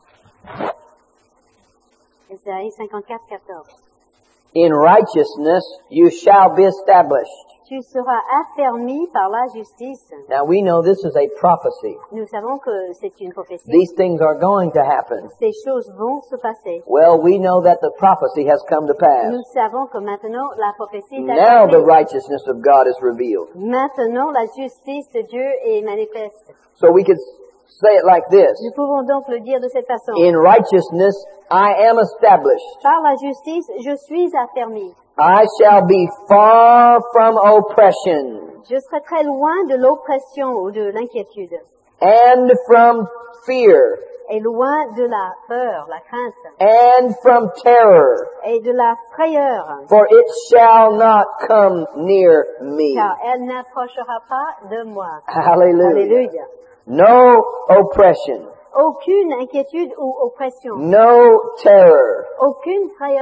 Ésaïe cinquante-quatre, quatorze. In righteousness you shall be established. Tu seras affermi par la justice. Now we know this is a prophecy. Nous savons que c'est une prophétie. These things are going to happen. Ces choses vont se passer. Well, we know that the prophecy has come to pass. Nous savons que maintenant la prophétie est Now the accomplie. righteousness of God is revealed. Maintenant la justice de Dieu est manifeste. So we could say it like this. Nous pouvons donc le dire de cette façon. In righteousness I am established. Par la justice, je suis affermi. I shall be far from oppression Je serai très loin de l'oppression ou de l'inquiétude. and from fear Et loin de la peur, la crainte. and from terror, Et de la frayeur. for it shall not come near me. Car elle n'approchera pas de moi. Hallelujah. Alléluia. No oppression, Aucune inquiétude ou oppression. no terror, Aucune frayeur.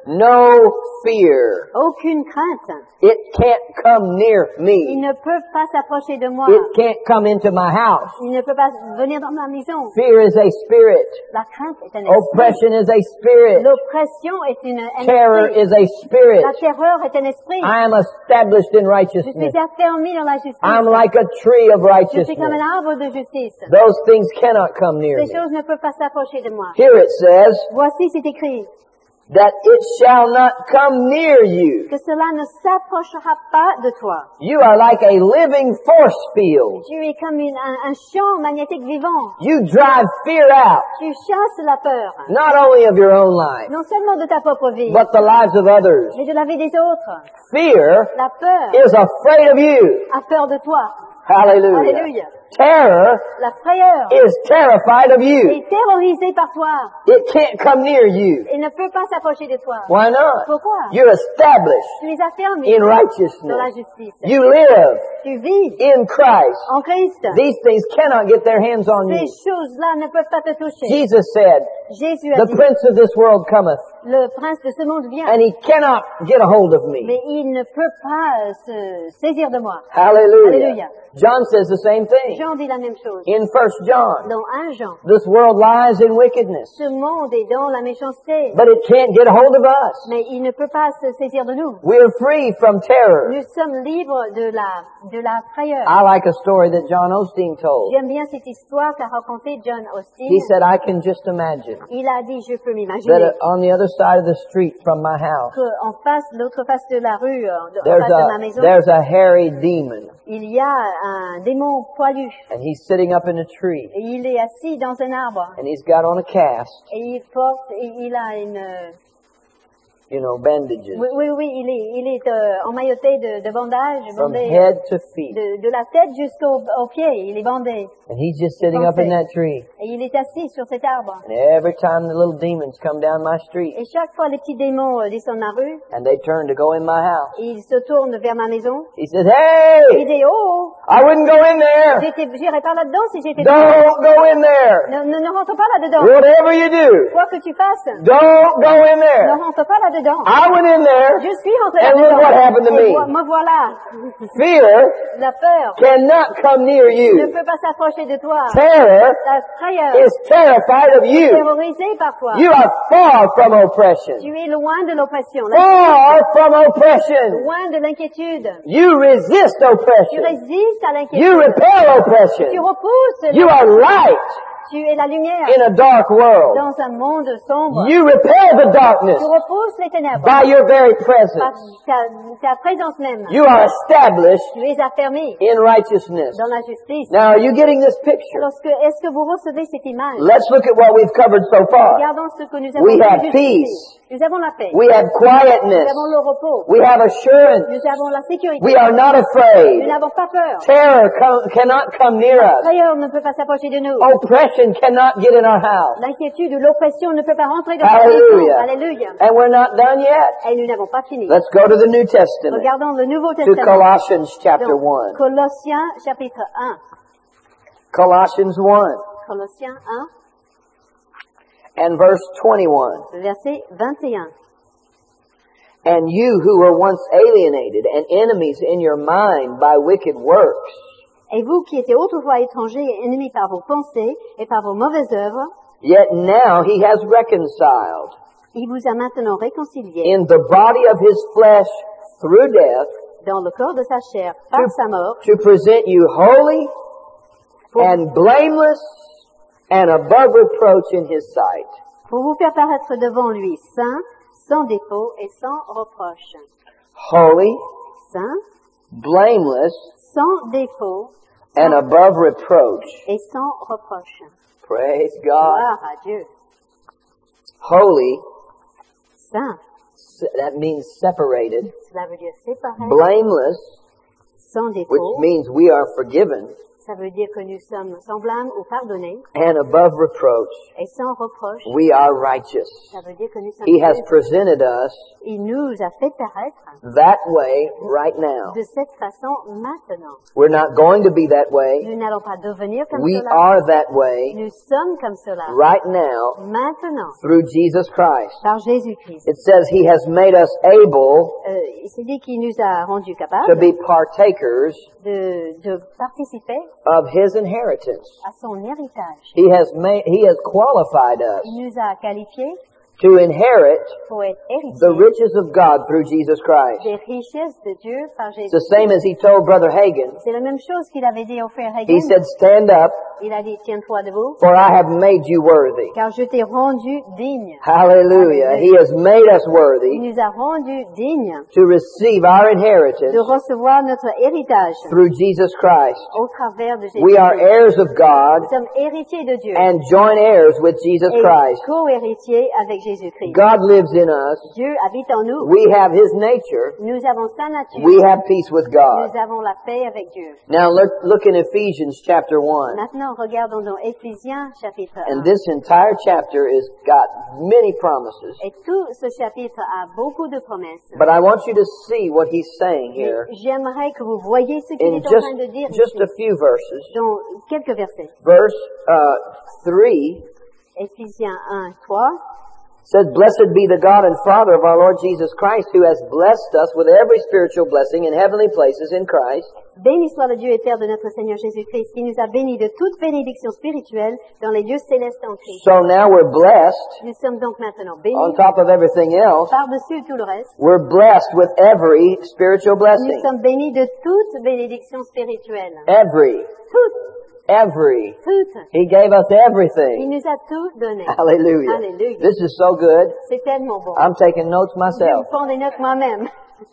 no fear. Aucune crainte. It can't come near Ils me. ne peuvent pas s'approcher de moi. It can't come into my house. Ils ne peuvent pas venir dans ma maison. Fear is a spirit. La crainte est un esprit. Oppression is a spirit. L'oppression est une, un Terror esprit. is a spirit. La terreur est un esprit. I am established in Je righteousness. suis affermi dans la justice. I'm like a tree of Je suis comme righteousness. un arbre de justice. Those things cannot come near Ces me. choses ne peuvent pas s'approcher de moi. Here it says Voici, c'est écrit, that it shall not come near you. que cela ne s'approchera pas de toi. You are like a living force field. Tu es comme une- un, un champ magnétique vivant. You drive fear out, Tu chasses la peur. not only of your own life, Non seulement de ta propre vie, but the lives of others. mais de la vie des autres. Fear La peur is afraid of you. a peur de toi. Hallelujah. Alléluia. Terror La frayeur is terrified of you. est terrorisée par toi. It can't come near you. Elle ne peut pas s'approcher de toi. Why not? Pourquoi? You're established Tu es affermi in dans la righteousness. justice. You live Tu vis in Christ. en Christ. These things cannot get their hands on Ces you. choses-là ne peuvent pas te toucher. Jesus said, Jésus a the dit, prince of this world cometh, le prince de ce monde vient, and he cannot get a hold of me. mais il ne peut pas euh, se saisir de moi. Hallelujah. Hallelujah. John says the same thing. Jean dit la même chose. In First John, Dans un Jean, this world lies in wickedness, ce monde est dans la méchanceté, but it can't get a hold of us. mais il ne peut pas se saisir de nous. We're free from terror. Nous sommes libres de la, de la frayeur. I like a story that John Osteen told. J'aime bien cette histoire qu'a racontée John Austin. He said, I can just imagine Il a dit, je peux m'imaginer, that on the other side of the street from my house, qu'en face, l'autre face de la rue, euh, en there's face de ma a, maison, there's a hairy demon, il y a un démon poilu. and he's sitting up in a tree, Et il est assis dans un arbre. and he's got on a cast, Et il porte, et il a une, euh, you know, bandages, oui, oui, oui, il est, il est euh, emmailloté de, de bandages, from bandé head to feet. de, de la tête jusqu'au au pied, il est bandé. And he's just sitting up in that tree. Et il est assis sur cet arbre. And every time the little demons come down my street, Et chaque fois les petits démons euh, descendent ma rue, and they turn to go in my house, ils se tournent vers ma maison. he says, Il hey, dit, oh, I wouldn't go in there. j'étais, j'irais pas là-dedans si j'étais toi. Don't go in there. Ne, ne, ne rentre pas là-dedans. Whatever you do, Quoi que tu fasses, don't go in ne there. rentre pas là-dedans. I went in there. Je suis rentré And look what happened to là-dedans. Et me. vo- me voilà. Fear La peur cannot come near ne you. peut pas s'approcher de toi. Terror La frayeur is terrified of est you. terrorisée par toi. You are far from oppression. Tu es loin de l'oppression, la- Far from oppression. loin de l'inquiétude. You resist Tu oppression. résistes à You l'inquiétude. repel Tu oppression. repousses. You are light Tu es la lumière in a dark world. dans un monde sombre. You repel the darkness Tu repousses les ténèbres by your very par presence. ta, ta présence même. You are established Tu es affermi in righteousness. dans la justice. Now, are you getting this picture? Lorsque, est-ce que vous recevez cette image? Let's look at what we've covered so far. Regardons ce que nous avons We vu have jusqu'ici. peace. Nous avons la paix. We have Nous quietness. avons le repos. We have assurance. Nous avons la sécurité. We are not Nous afraid. n'avons pas peur. Terror co- cannot come near us. Frayeur ne peut pas s'approcher de nous. Oppression cannot get in our house. L'inquiétude ou l'oppression ne peut pas rentrer dans notre Hallelujah. maison. Alléluia. And we're not done yet. Et nous n'avons pas fini. Let's go to the New Testament, Regardons le Nouveau to Testament. Colossians chapter Donc, one. Colossiens chapitre un. Colossians one Colossiens un, and verse twenty-one. verset vingt et un. And you who were once alienated and enemies in your mind by wicked works, Et vous qui étiez autrefois étrangers et ennemis par vos pensées et par vos mauvaises œuvres, yet now he has reconciled il vous a maintenant réconciliés in the body of his flesh through death dans le corps de sa chair par sa mort, to present you holy and blameless and above reproach in his sight. pour vous faire paraître devant lui saint, sans défaut et sans reproche. Holy, Saint, blameless, sans défaut and above reproach. et sans reproche. Praise God. Gloire à Dieu. Holy, Saint, se- that means separated. cela veut dire séparé, Blameless, sans which défaut, means we are forgiven. Ça veut dire que nous sommes sans blâme ou pardonnés and above reproach. et sans reproche. We are righteous. Ça veut dire que nous sommes He has justes. presented us Il nous a fait paraître that way right now. de cette façon maintenant. We're not going to be that way. Nous n'allons pas devenir comme We cela. are that way Nous sommes comme cela right now maintenant through Jesus Christ. par Jésus-Christ. It says He has made us able Euh, c'est dit qu'il nous a rendus to capables be partakers de, de participer of His inheritance. à son héritage. He has made, He has qualified us Il nous a qualifiés to inherit pour être the héritiers riches of God through Jesus Christ. des richesses de Dieu par It's the Jésus. same as He told Brother Hagen. C'est la même chose qu'il avait dit au frère He Hagen. said, stand up, Il a dit, tiens-toi debout, for I have made you worthy. car je t'ai rendu digne. Hallelujah. He has made us Il worthy nous a rendus dignes to receive our inheritance de recevoir notre héritage through Jesus Christ. au travers de Jésus. We are heirs of God Nous sommes héritiers de Dieu and joint heirs with Jesus et Christ. co-héritiers avec Jésus-Christ. God lives in us. Dieu habite en nous. We have His nature. Nous avons sa nature. We have peace with God. Nous avons la paix avec Dieu. Now look, look in Ephesians chapter one. Maintenant, regardons dans Éphésiens chapitre And un. this entire chapter has got many promises. Et tout ce chapitre a beaucoup de promesses. But I want you to see what he's saying Mais here j'aimerais que vous voyiez ce qu'il in est en just, train de dire just ici, a few verses. dans quelques versets. Verse uh, three Éphésiens un, trois. says, Blessed be the God and Father of our Lord Jesus Christ, who has blessed us with every spiritual blessing in heavenly places in Christ. Béni soit le Dieu et Père de notre Seigneur Jésus-Christ, qui nous a bénis de toute bénédiction spirituelle dans les lieux célestes en Christ. So now we're blessed, Nous sommes donc maintenant on bénis top of everything else, par-dessus tout le reste. we're blessed with every spiritual Nous blessing. sommes bénis de toute bénédiction spirituelle. Every. Toute, Every. toute. He gave us Il everything. nous a tout donné. Hallelujah. Alléluia. This is so good. C'est tellement bon. I'm taking notes Je myself. prends des notes moi-même.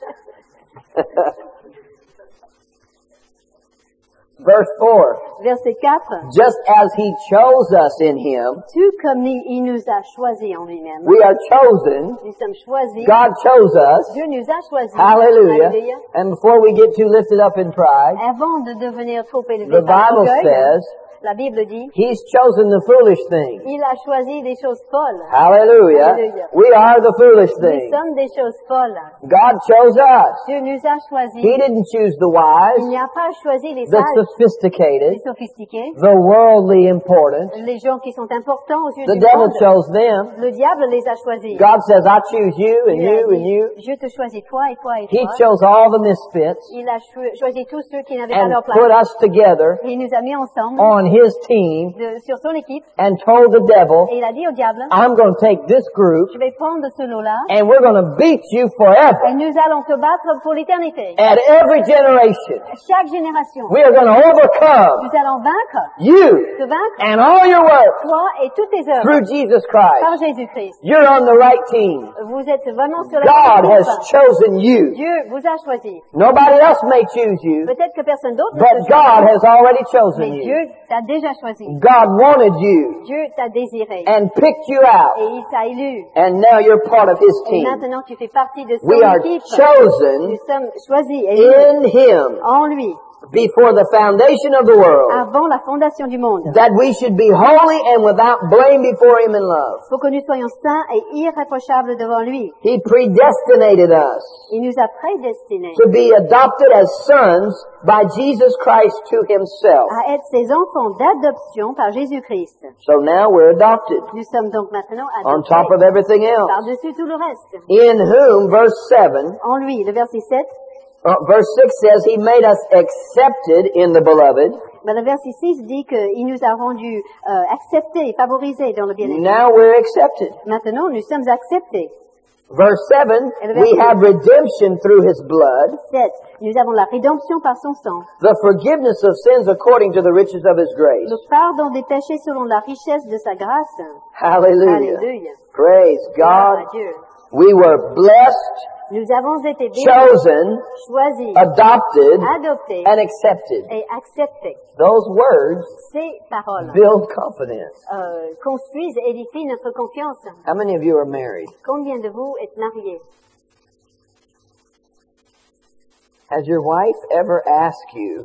Verse four. Verset quatre. Just as He chose us in Him, Tout comme il il nous a choisis en lui-même. we are chosen. Nous sommes choisis. God chose us. Dieu nous a choisis. Hallelujah. Alléluia. And before we get too lifted up in pride, Avant de devenir trop élevé the par Bible l'orgueil, says la Bible dit, He's chosen the foolish things. il a choisi des choses folles. Hallelujah. Hallelujah. We are the foolish Nous things. sommes des choses folles. God chose us. Dieu nous a choisis. He didn't choose the Il wise, n'y a pas choisi les the sages, les sophisticated, sophistiqués, the worldly important. les gens qui sont importants aux yeux The du devil monde. chose them. Le diable les a choisis. God says, I choose you and Dieu a you and dit, you. je te choisis toi et toi et He toi. chose all the misfits Il a cho- choisi tous ceux qui n'avaient pas and leur put place. us together Et il nous a mis ensemble on His team de- sur son équipe. and told the devil, Et il a dit au diable, I'm going to take this group je vais prendre ce lot-là and we're going to beat you et forever. nous allons te battre pour l'éternité. At every generation, Chaque génération, we are going to overcome nous allons vaincre, you te vaincre, and all your works toi et toutes tes œuvres, through Jesus par Christ. Jésus-Christ. You're on the right team. Vous êtes vraiment sur la God bonne has route. chosen you. Dieu vous a choisi. Nobody else may choose you, Peut-être que personne d'autre ne but te God choisit, has already chosen mais you. Dieu t'a déjà choisi. God wanted you Dieu t'a désiré and picked you out, et il t'a élu. and now you're part of His Et team. maintenant tu fais partie de son We are équipe. chosen Nous sommes choisis et élus in Him en lui before the foundation of the world, avant la fondation du monde, that we should be holy and without blame before Him in love. pour que nous soyons saints et irréprochables devant lui. He predestinated us Il nous a prédestinés to be adopted as sons by Jesus Christ to Himself. à être ses enfants d'adoption par Jésus-Christ. So now we're adopted Nous sommes donc maintenant on top of adoptés everything else. par-dessus tout le reste. In whom, verse seven, En lui, le verset sept, uh, verse six says, He made us accepted in the beloved. ben, le verset six dit qu'il nous a rendus euh, acceptés, favorisés dans le bien-être. Now we're accepted. Maintenant, nous sommes acceptés. Verse seven, Et le we verset- have redemption through His blood, sept, nous avons la rédemption par son sang, the forgiveness of sins according to the riches of His grace. le pardon des péchés selon la richesse de sa grâce. Hallelujah. Alléluia. Praise Gloire à God. Dieu. We were blessed, Nous avons été bénis, chosen, choisis, adopted, adoptés and accepted. et acceptés. Those words Ces paroles build confidence. euh, construisent et édifient notre confiance. How many of you are married? Combien de vous êtes mariés? Has your wife ever asked you,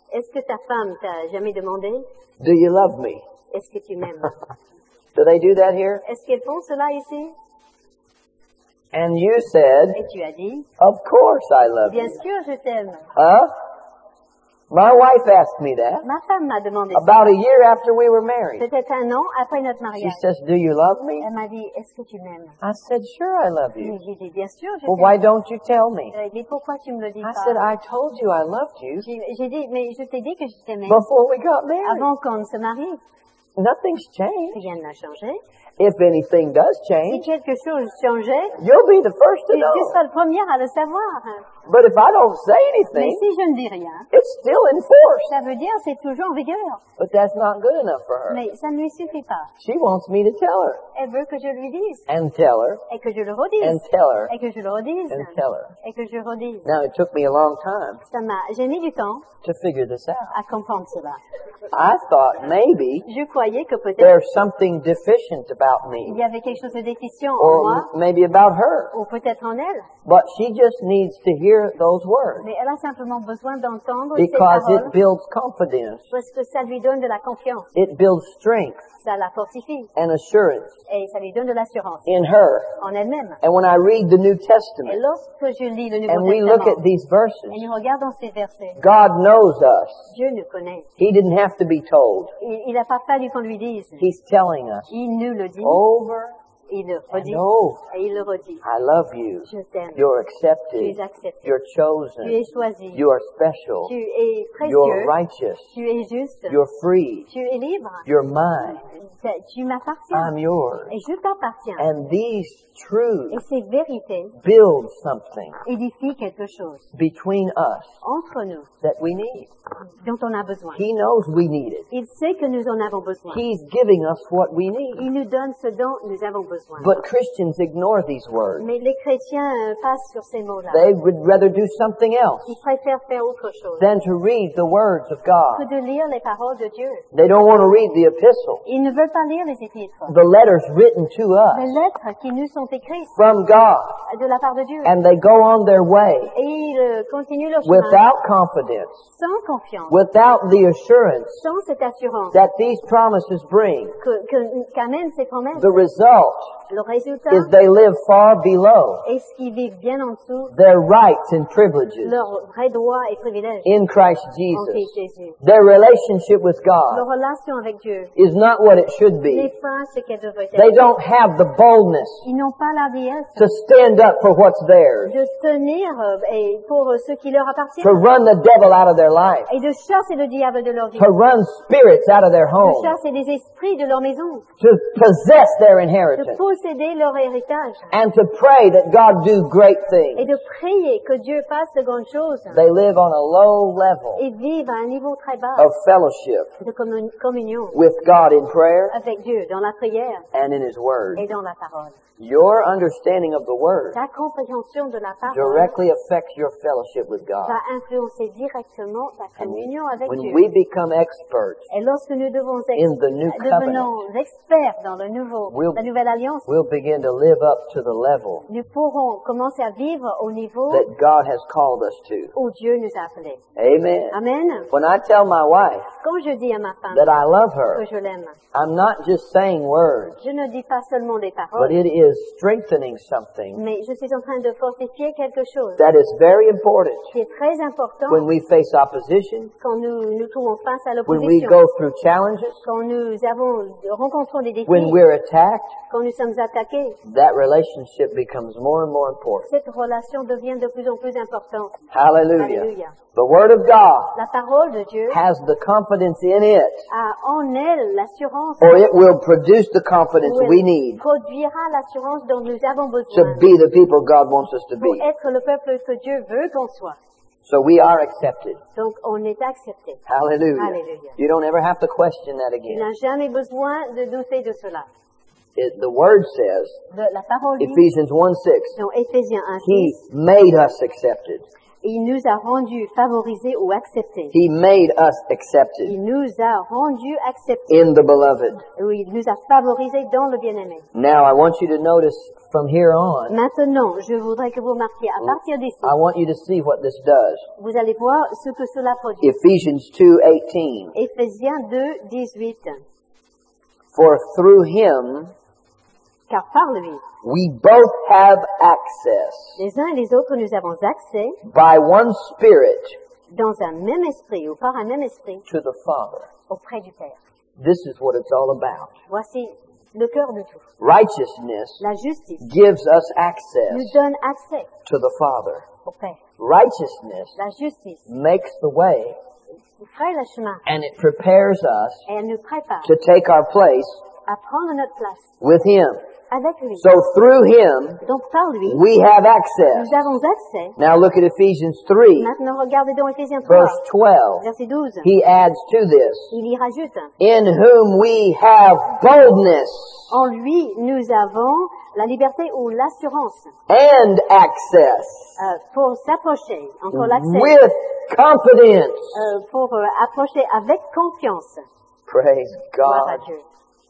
Est-ce que ta femme t'a jamais demandé, do you love me? est-ce que tu m'aimes? Do they do that here? Est-ce qu'elles font cela ici? And you said, Et tu as dit, of course I love bien you. sûr, je t'aime. Huh? My wife asked me that Ma femme m'a demandé ça. about a year after we were married. Peut-être un an après notre She mariage. says, do you love me? Elle m'a dit, est-ce que tu m'aimes? I said, sure I love Et you. j'ai dit, bien sûr, je Well, why t'aime. don't you tell me? Euh, Mais pourquoi tu me le dis I said, pas? I told you I loved you J'ai j'ai dit, mais je t'ai dit que je t'aimais before we got married. avant qu'on ne se marie. Nothing's changed. Rien n'a changé. If anything does Si change, quelque chose changeait, you'll be the first to tu tu know. seras le premier à le savoir. But if I don't say Mais anything, si je ne dis rien, it's still in force. ça veut dire c'est toujours en vigueur. But that's not good enough for her. Mais ça ne lui suffit pas. She wants me to tell her Elle veut que je lui dise, and tell her et que je le and redise, tell her et que je le redise, and tell her. et que je redise. Now, it took me a long time Ça m'a, j'ai mis du temps to figure this out. à comprendre cela. I thought maybe Je croyais que peut-être there's something deficient about il me, y avait quelque chose de déficient en or moi, m- maybe about her. ou peut-être en elle. But she just needs to hear those words Mais elle a simplement besoin d'entendre ces because it paroles builds confidence, parce que ça lui donne de la confiance, it builds strength ça la fortifie and assurance et ça lui donne de l'assurance in her. en elle-même. And when I read the New Et Testament lorsque je lis le Nouveau and we look Testament at these verses, et nous regardons ces versets, God knows us. Dieu nous connaît. He didn't have to be told. Il n'a pas fallu qu'on lui dise. He's telling us Il nous le dit, over il le redit and over, et il le redit. I love you. Je t'aime. You're Tu accepted. es accepté. You're Tu chosen. es choisi. You are special. Tu es You're précieux. righteous. Tu es juste. You're free. Tu es libre. You're mine. Tu m'appartiens. I'm yours. Et je t'appartiens. And these truths Et ces vérités build something édifient quelque chose between us entre nous that we need. dont on a besoin. He knows we need it. Il sait que nous en avons besoin. He's giving us what we need. Il nous donne ce dont nous avons besoin. But Christians ignore these words. Mais les chrétiens euh, passent sur ces mots-là. They would rather do something else Ils préfèrent faire autre chose than to read the words of que God. de lire les paroles de Dieu. They don't want to read the epistle, Ils ne veulent pas lire les épîtres, the letters written to us les lettres qui nous sont écrites from God. de la part de Dieu. And they go on their way Et ils euh, continuent leur chemin without confidence, sans confiance, without the assurance sans cette assurance that these promises bring. que- que- qu'amènent ces promesses. The result Le résultat is they live far below est ce qu'ils vivent bien en dessous their rights and privileges leurs vrais droits et privilèges in Christ en Jesus. Christ Jésus. Their relationship with Leur God relation avec Dieu is not what it should n'est be. pas ce qu'elle devrait They être. don't have the boldness Ils n'ont pas la déesse to stand up for what's theirs, de tenir euh, et pour euh, ce qui leur appartient to run the devil out of their life, et de chasser le diable de leur vie, to run spirits out of their de home, chasser les esprits de leur maison, to possess their de inheritance, posséder leur héritage and to pray that God do great et things. de prier que Dieu fasse de grandes choses They live on a low level et vivent à un niveau très bas of fellowship de commun- communion with God in prayer avec Dieu dans la prière and in His Word. et dans la parole. Your understanding of the Word Ta compréhension de la parole directly affects your fellowship with God. va influencer directement ta communion avec When Dieu. we become experts, Et lorsque nous devons ex- in the new devenons experts dans le nouveau, We'll- la nouvelle alliance, we'll begin to live up to the level nous pourrons commencer à vivre au niveau that God has called us to. où Dieu nous a appelés. Amen. Amen. When I tell my wife Quand je dis à ma femme that I love que her, je l'aime, I'm not just saying words, je ne dis pas seulement des but paroles, it is strengthening something mais je suis en train de fortifier quelque chose that is very important qui est très important when we face opposition, quand nous nous trouvons face à when we l'opposition, go through challenges, quand nous avons, rencontrons des défis, when we're attacked. quand nous sommes attaqués. That relationship becomes more and more important. Cette relation devient de plus en plus importante. Hallelujah. Alléluia. The Word of God La parole de Dieu has the confidence in it, a en elle l'assurance or it will produce the confidence où elle we need produira l'assurance dont nous avons to besoin be the people God wants us to pour be. être le peuple que Dieu veut qu'on soit. So we are accepted. Donc on est accepté. Hallelujah. Hallelujah. You don't ever have to question that Tu again. n'as jamais besoin de douter de cela. It, the Word says, De la parole dit Ephesians one six, dans Éphésiens un He six, made us accepted. Et il nous a rendus favorisés ou acceptés. He made us accepted Il nous a rendus acceptés. in the beloved. Oui, il nous a favorisés dans le bien-aimé. Now I want you to notice from here on, Maintenant, je voudrais que vous remarquiez, à partir d'ici, I want you to see what this does. vous allez voir ce que cela produit. Ephesians two eighteen. Éphésiens deux, dix-huit. For through him Car par lui, we both have access les uns et les autres, nous avons accès by one Spirit dans un même esprit ou par un même esprit to the Father. auprès du Père. This is what it's all about. Voici le cœur de tout. Righteousness La justice gives us nous access donne accès to the Father. au Père. Righteousness La justice makes the way nous ferait le chemin and it prepares us et elle nous prépare to take our place à prendre notre place with him. avec lui. So through him Donc par lui, we have access. nous avons accès. Now look at Ephesians three, Maintenant, regardez donc Éphésiens trois, verse twelve. verset douze. He adds to this, Il y rajoute, in whom we have boldness en lui, nous avons la liberté ou l'assurance and access euh, pour s'approcher, encore l'accès, with confidence. euh, pour euh, approcher avec confiance. Praise Gloire à God. Dieu.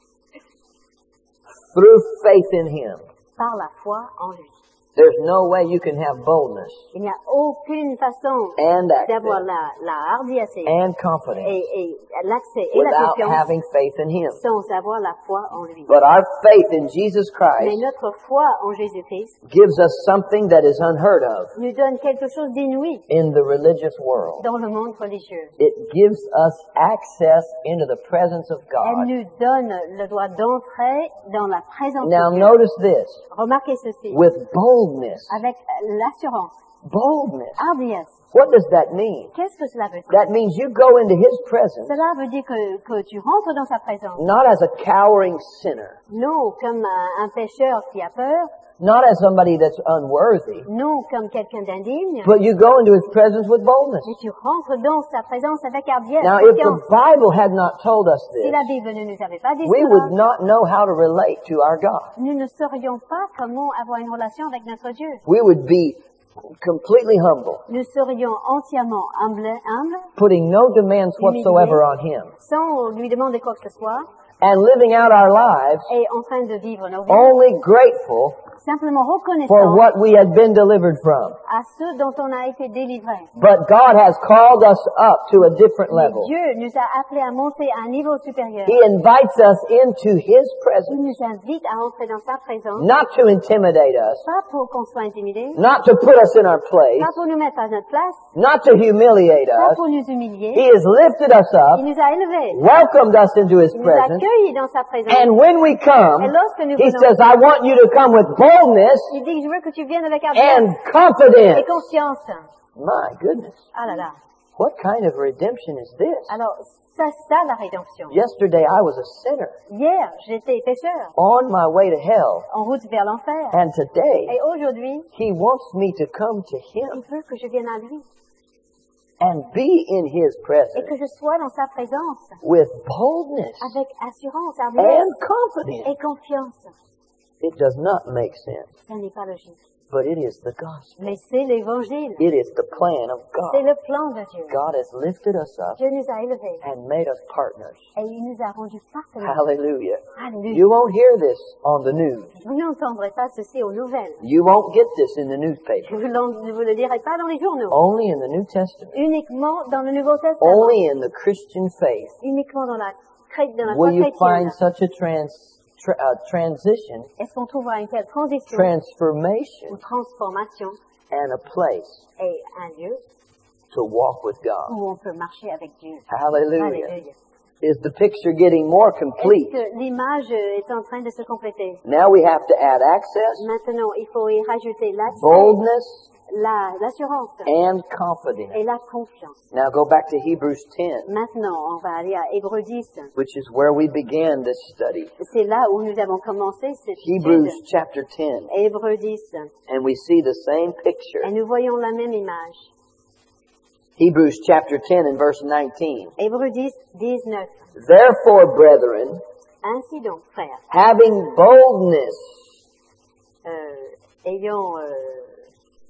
Through faith in him. Par la foi en lui. There's no way you can have boldness Il n'y a aucune façon and d'avoir access la, la hardiesse et, and confidence et, et l'accès et la without confiance having faith in him. sans avoir la foi en lui. But our faith in Jesus Mais Christ notre foi en Jésus-Christ gives us something that is unheard of nous donne quelque chose d'inouï in the religious world. dans le monde religieux. It gives us access into the presence of Elle God. nous donne le droit d'entrer dans la présence Now de Dieu. notice this. Remarquez ceci. With boldness. Avec l'assurance, Boldness. hardiesse. What does that mean? Qu'est-ce que cela veut dire? That means you go into His presence Cela veut dire que, que tu rentres dans sa présence. not as a cowering sinner, Non comme un, un pécheur qui a peur. not as somebody that's unworthy, Non comme quelqu'un d'indigne. but you go into His presence with boldness. Mais tu rentres dans sa présence avec hardiesse, Now, if confiance. the Bible had not told us Si this, la Bible ne nous avait pas dit we cela, would not know how to relate to our God. nous ne saurions pas comment avoir une relation avec notre Dieu. We would be completely humble, Nous serions entièrement humbles, humbles, putting no demands whatsoever on Him, sans lui demander quoi que ce soit, and living out our lives et en train de vivre nos vies, only grateful simplement for reconnaissant what we had been delivered from. à ceux dont on a été délivrés. But God has called us up to a different level. Dieu nous a appelés à monter à un niveau supérieur. He invites us into His Il presence, nous invite à entrer dans sa présence, not to intimidate us, pas pour qu'on soit intimidés, not to put us in our place, pas pour nous mettre à notre place, not to humiliate pas us. pour nous He humilier. has lifted us up, Il nous a élevés, welcomed us into His il nous a presence, accueillis dans sa présence. and when we come, Et lorsque nous He venons, says, I want you to come with boldness il dit, je veux que tu viennes avec hardiesse and et confidence. confiance. My goodness. Ah là là. What kind of redemption is this? Alors, c'est ça la rédemption. Yesterday I was a sinner Hier, j'étais pécheur, on my way to hell. en route vers l'enfer. And today, Et aujourd'hui, He wants me to come to il Him veut que je vienne à lui and be in His et presence que je sois dans sa présence with boldness avec assurance, and hardiesse confidence. et confiance. It does not make sense, Ça n'est pas logique. but it is the gospel. Mais c'est l'évangile. It is the plan of C'est God. le plan de Dieu. God has lifted us up Dieu nous a élevés and made us partners. et il nous a rendus partenaires. Hallelujah. Alléluia. You won't hear this on the news. Vous n'entendrez pas ceci aux nouvelles. You won't get this in the newspaper. Vous ne vous le direz pas dans les journaux. Only in the New Testament. Uniquement dans le Nouveau Testament. Only in the Christian faith Uniquement dans la, chré- dans la foi will you chrétienne. find such a trans, tra, uh, transition, Est-ce qu'on trouvera une telle transition transformation, ou transformation and a place et un lieu to walk with God. où on peut marcher avec Dieu? Hallelujah. Alléluia. Is the picture getting more Est-ce complete? que l'image est en train de se compléter? Now we have to add access, Maintenant, il faut y rajouter l'accès, boldness, la, l'assurance and confidence. et la confiance. Now go back to Hebrews ten, Maintenant, on va aller à Hébreux dix. which is where we began this study. C'est là où nous avons commencé cette Hebrews étude. chapter ten. Hébreux dix. And we see the same picture. Et nous voyons la même image. Hebrews chapter ten and verse nineteen. Hébreux dix, dix-neuf. Therefore, brethren, Ainsi donc, frères, having boldness, euh, ayant, euh,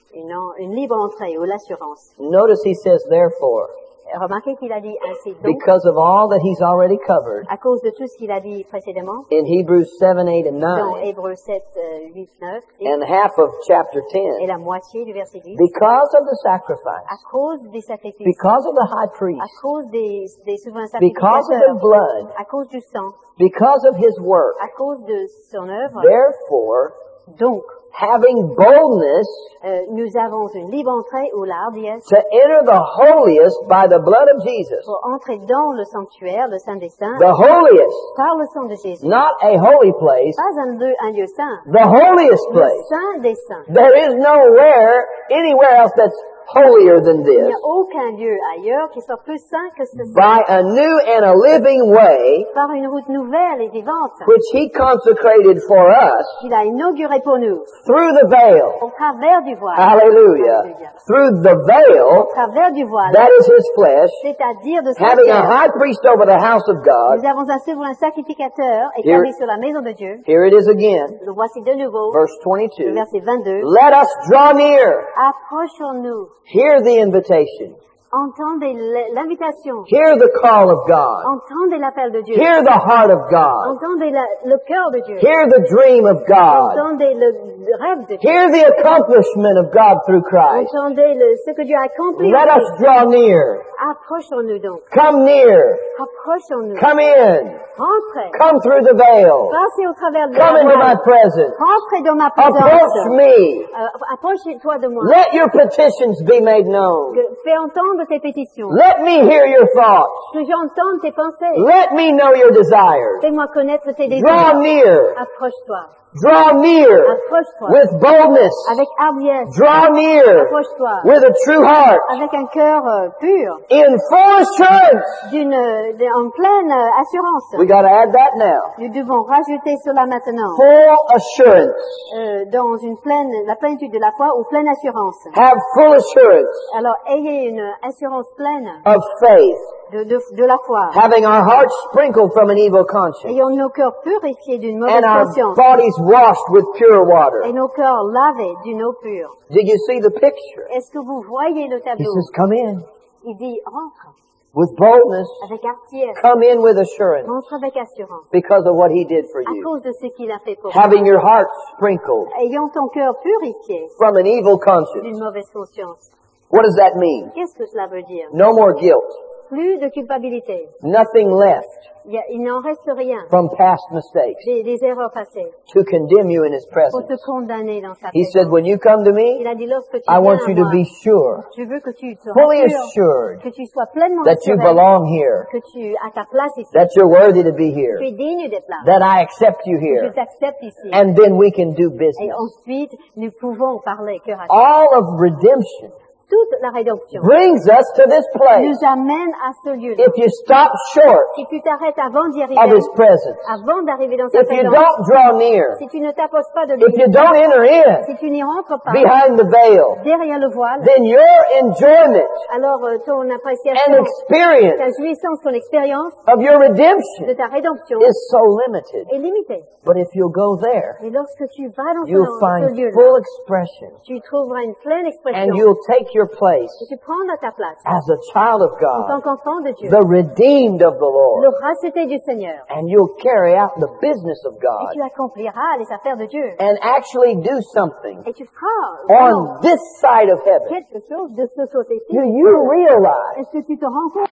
une, en- une libre entrée ou l'assurance. Notice he says therefore, Remarquez qu'il a dit ainsi donc, because of all that he's already covered à cause de tout ce qu'il a dit précédemment, in Hebrews seven, eight, and dans nine, Hébreux sept, euh, huit, neuf, et, and half of chapter et ten, la moitié du verset dix, because of the à sacrifice, cause des sacrifices, because of the high priest, à cause des, des souverains because of sacrificateurs, the blood, à cause du sang, because of his work, à cause de son œuvre, therefore, donc, having boldness euh, nous avons une libre entrée ou la hardiesse to enter the holiest by the blood of Jesus. pour entrer dans le sanctuaire, le Saint des Saints, The holiest, par le sang de Jésus. not a holy place, Pas un lieu, un lieu saint, the holiest le place. Saint des Saints. There is nowhere, anywhere else that's holier than Il this. n'y a aucun lieu ailleurs qui soit plus saint que ce saint, By a new and a living way, par une route nouvelle et vivante which he consecrated for us qu'il a inaugurée pour nous, through the veil. au travers du voile. Hallelujah. Alléluia. Through the veil, Au travers du voile, that is his flesh, c'est-à-dire de sa having a chair. high priest over the house of God. Nous avons un souverain sacrificateur établi sur la maison de Dieu. Here it is again, Le voici de nouveau, verse le twenty-two. verset vingt-deux. Let us draw near. Approchons-nous. Hear the invitation. Entendez l- l'invitation. Hear the call of God. Entendez l'appel de Dieu. Hear the heart of God. Entendez la- le cœur de Dieu. Hear the dream of God. Entendez le le rêve de Dieu. Hear the accomplishment of God through Christ. Entendez le, ce que Dieu a accompli. Let us draw near. Approchons-nous donc. Come near. Approchons-nous. Come in. Rentrez. Come through the veil. Passez au travers de Come la into my voile. presence. Rentrez dans ma Approach présence. me. Euh, Approche-toi de moi. Let your petitions be made known. Que- Fais entendre tes pétitions. Let me hear your thoughts. Que j'entende tes pensées. Let me know your desires. Fais-moi connaître tes Draw désirs. near. Approche-toi. Draw near Approche-toi. with boldness. Avec hardiesse. Draw near Approche-toi. with a true heart. Avec un cœur euh, pur. In full assurance. D'une, de- en pleine euh, assurance. We got to add that now. Nous devons rajouter cela maintenant. Full assurance. Euh, dans une pleine, la plénitude de la foi ou pleine assurance. Have full assurance Alors, ayez une assurance pleine of faith. de, de, de la foi. Having our hearts sprinkled from an evil conscience. Ayons nos cœurs purifiés d'une mauvaise And our conscience. bodies washed with pure Et water. nos cœurs lavés d'une eau pure. Did you see the picture? Est-ce que vous voyez le He tableau? says, come in Il dit, rentre with boldness. avec hardiesse. Come in with assurance Rentre avec assurance. because of what he did for À you. cause de ce qu'il a fait pour vous. Having your heart sprinkled Ayant ton cœur purifié from an evil d'une conscience. mauvaise conscience. What does that mean? Qu'est-ce que cela veut dire? No more guilt. Plus de culpabilité. Nothing left Il, y a- il n'en reste rien. from past mistakes Des, des erreurs passées. to condemn you in his Pour presence. te condamner dans sa He présence. said, when you come to Il me, a dit lorsque tu I viens want à you to moi, be sure, je veux que tu te fully rassures, assured que tu sois pleinement that you assuré belong here, que tu as ta place ici. that you're worthy to be Tu here, es digne des places. that I accept you Je here, t'accepte ici. and then we can do Et business. ensuite, nous pouvons parler cœur à cœur. All of redemption Toute la rédemption brings us to this place. nous amène à ce lieu-là. If you stop short Si tu t'arrêtes avant d'y of arriver, his presence, avant d'arriver dans sa if you présence, don't draw near, si tu ne t'approches pas de if you lui, don't enter in si tu n'y rentres pas behind the veil, derrière le voile, then your enjoyment alors euh, ton and appréciation, experience ta jouissance, ton expérience of your de redemption ta rédemption is so limited. est limitée. But if you'll go there, Et lorsque tu vas dans ce, you'll dans ce find lieu-là, full expression tu trouveras une pleine and expression you'll take your place et tu prendras ta place as a child of en tant God, qu'enfant de Dieu, the redeemed of the le Lord, racheté du Seigneur. and you'll carry out the business of Et God tu accompliras les affaires de Dieu. and actually do something Et tu feras vraiment on this side of heaven. quelque chose de ce côté-ci. Do you realize Est-ce que tu te rends compte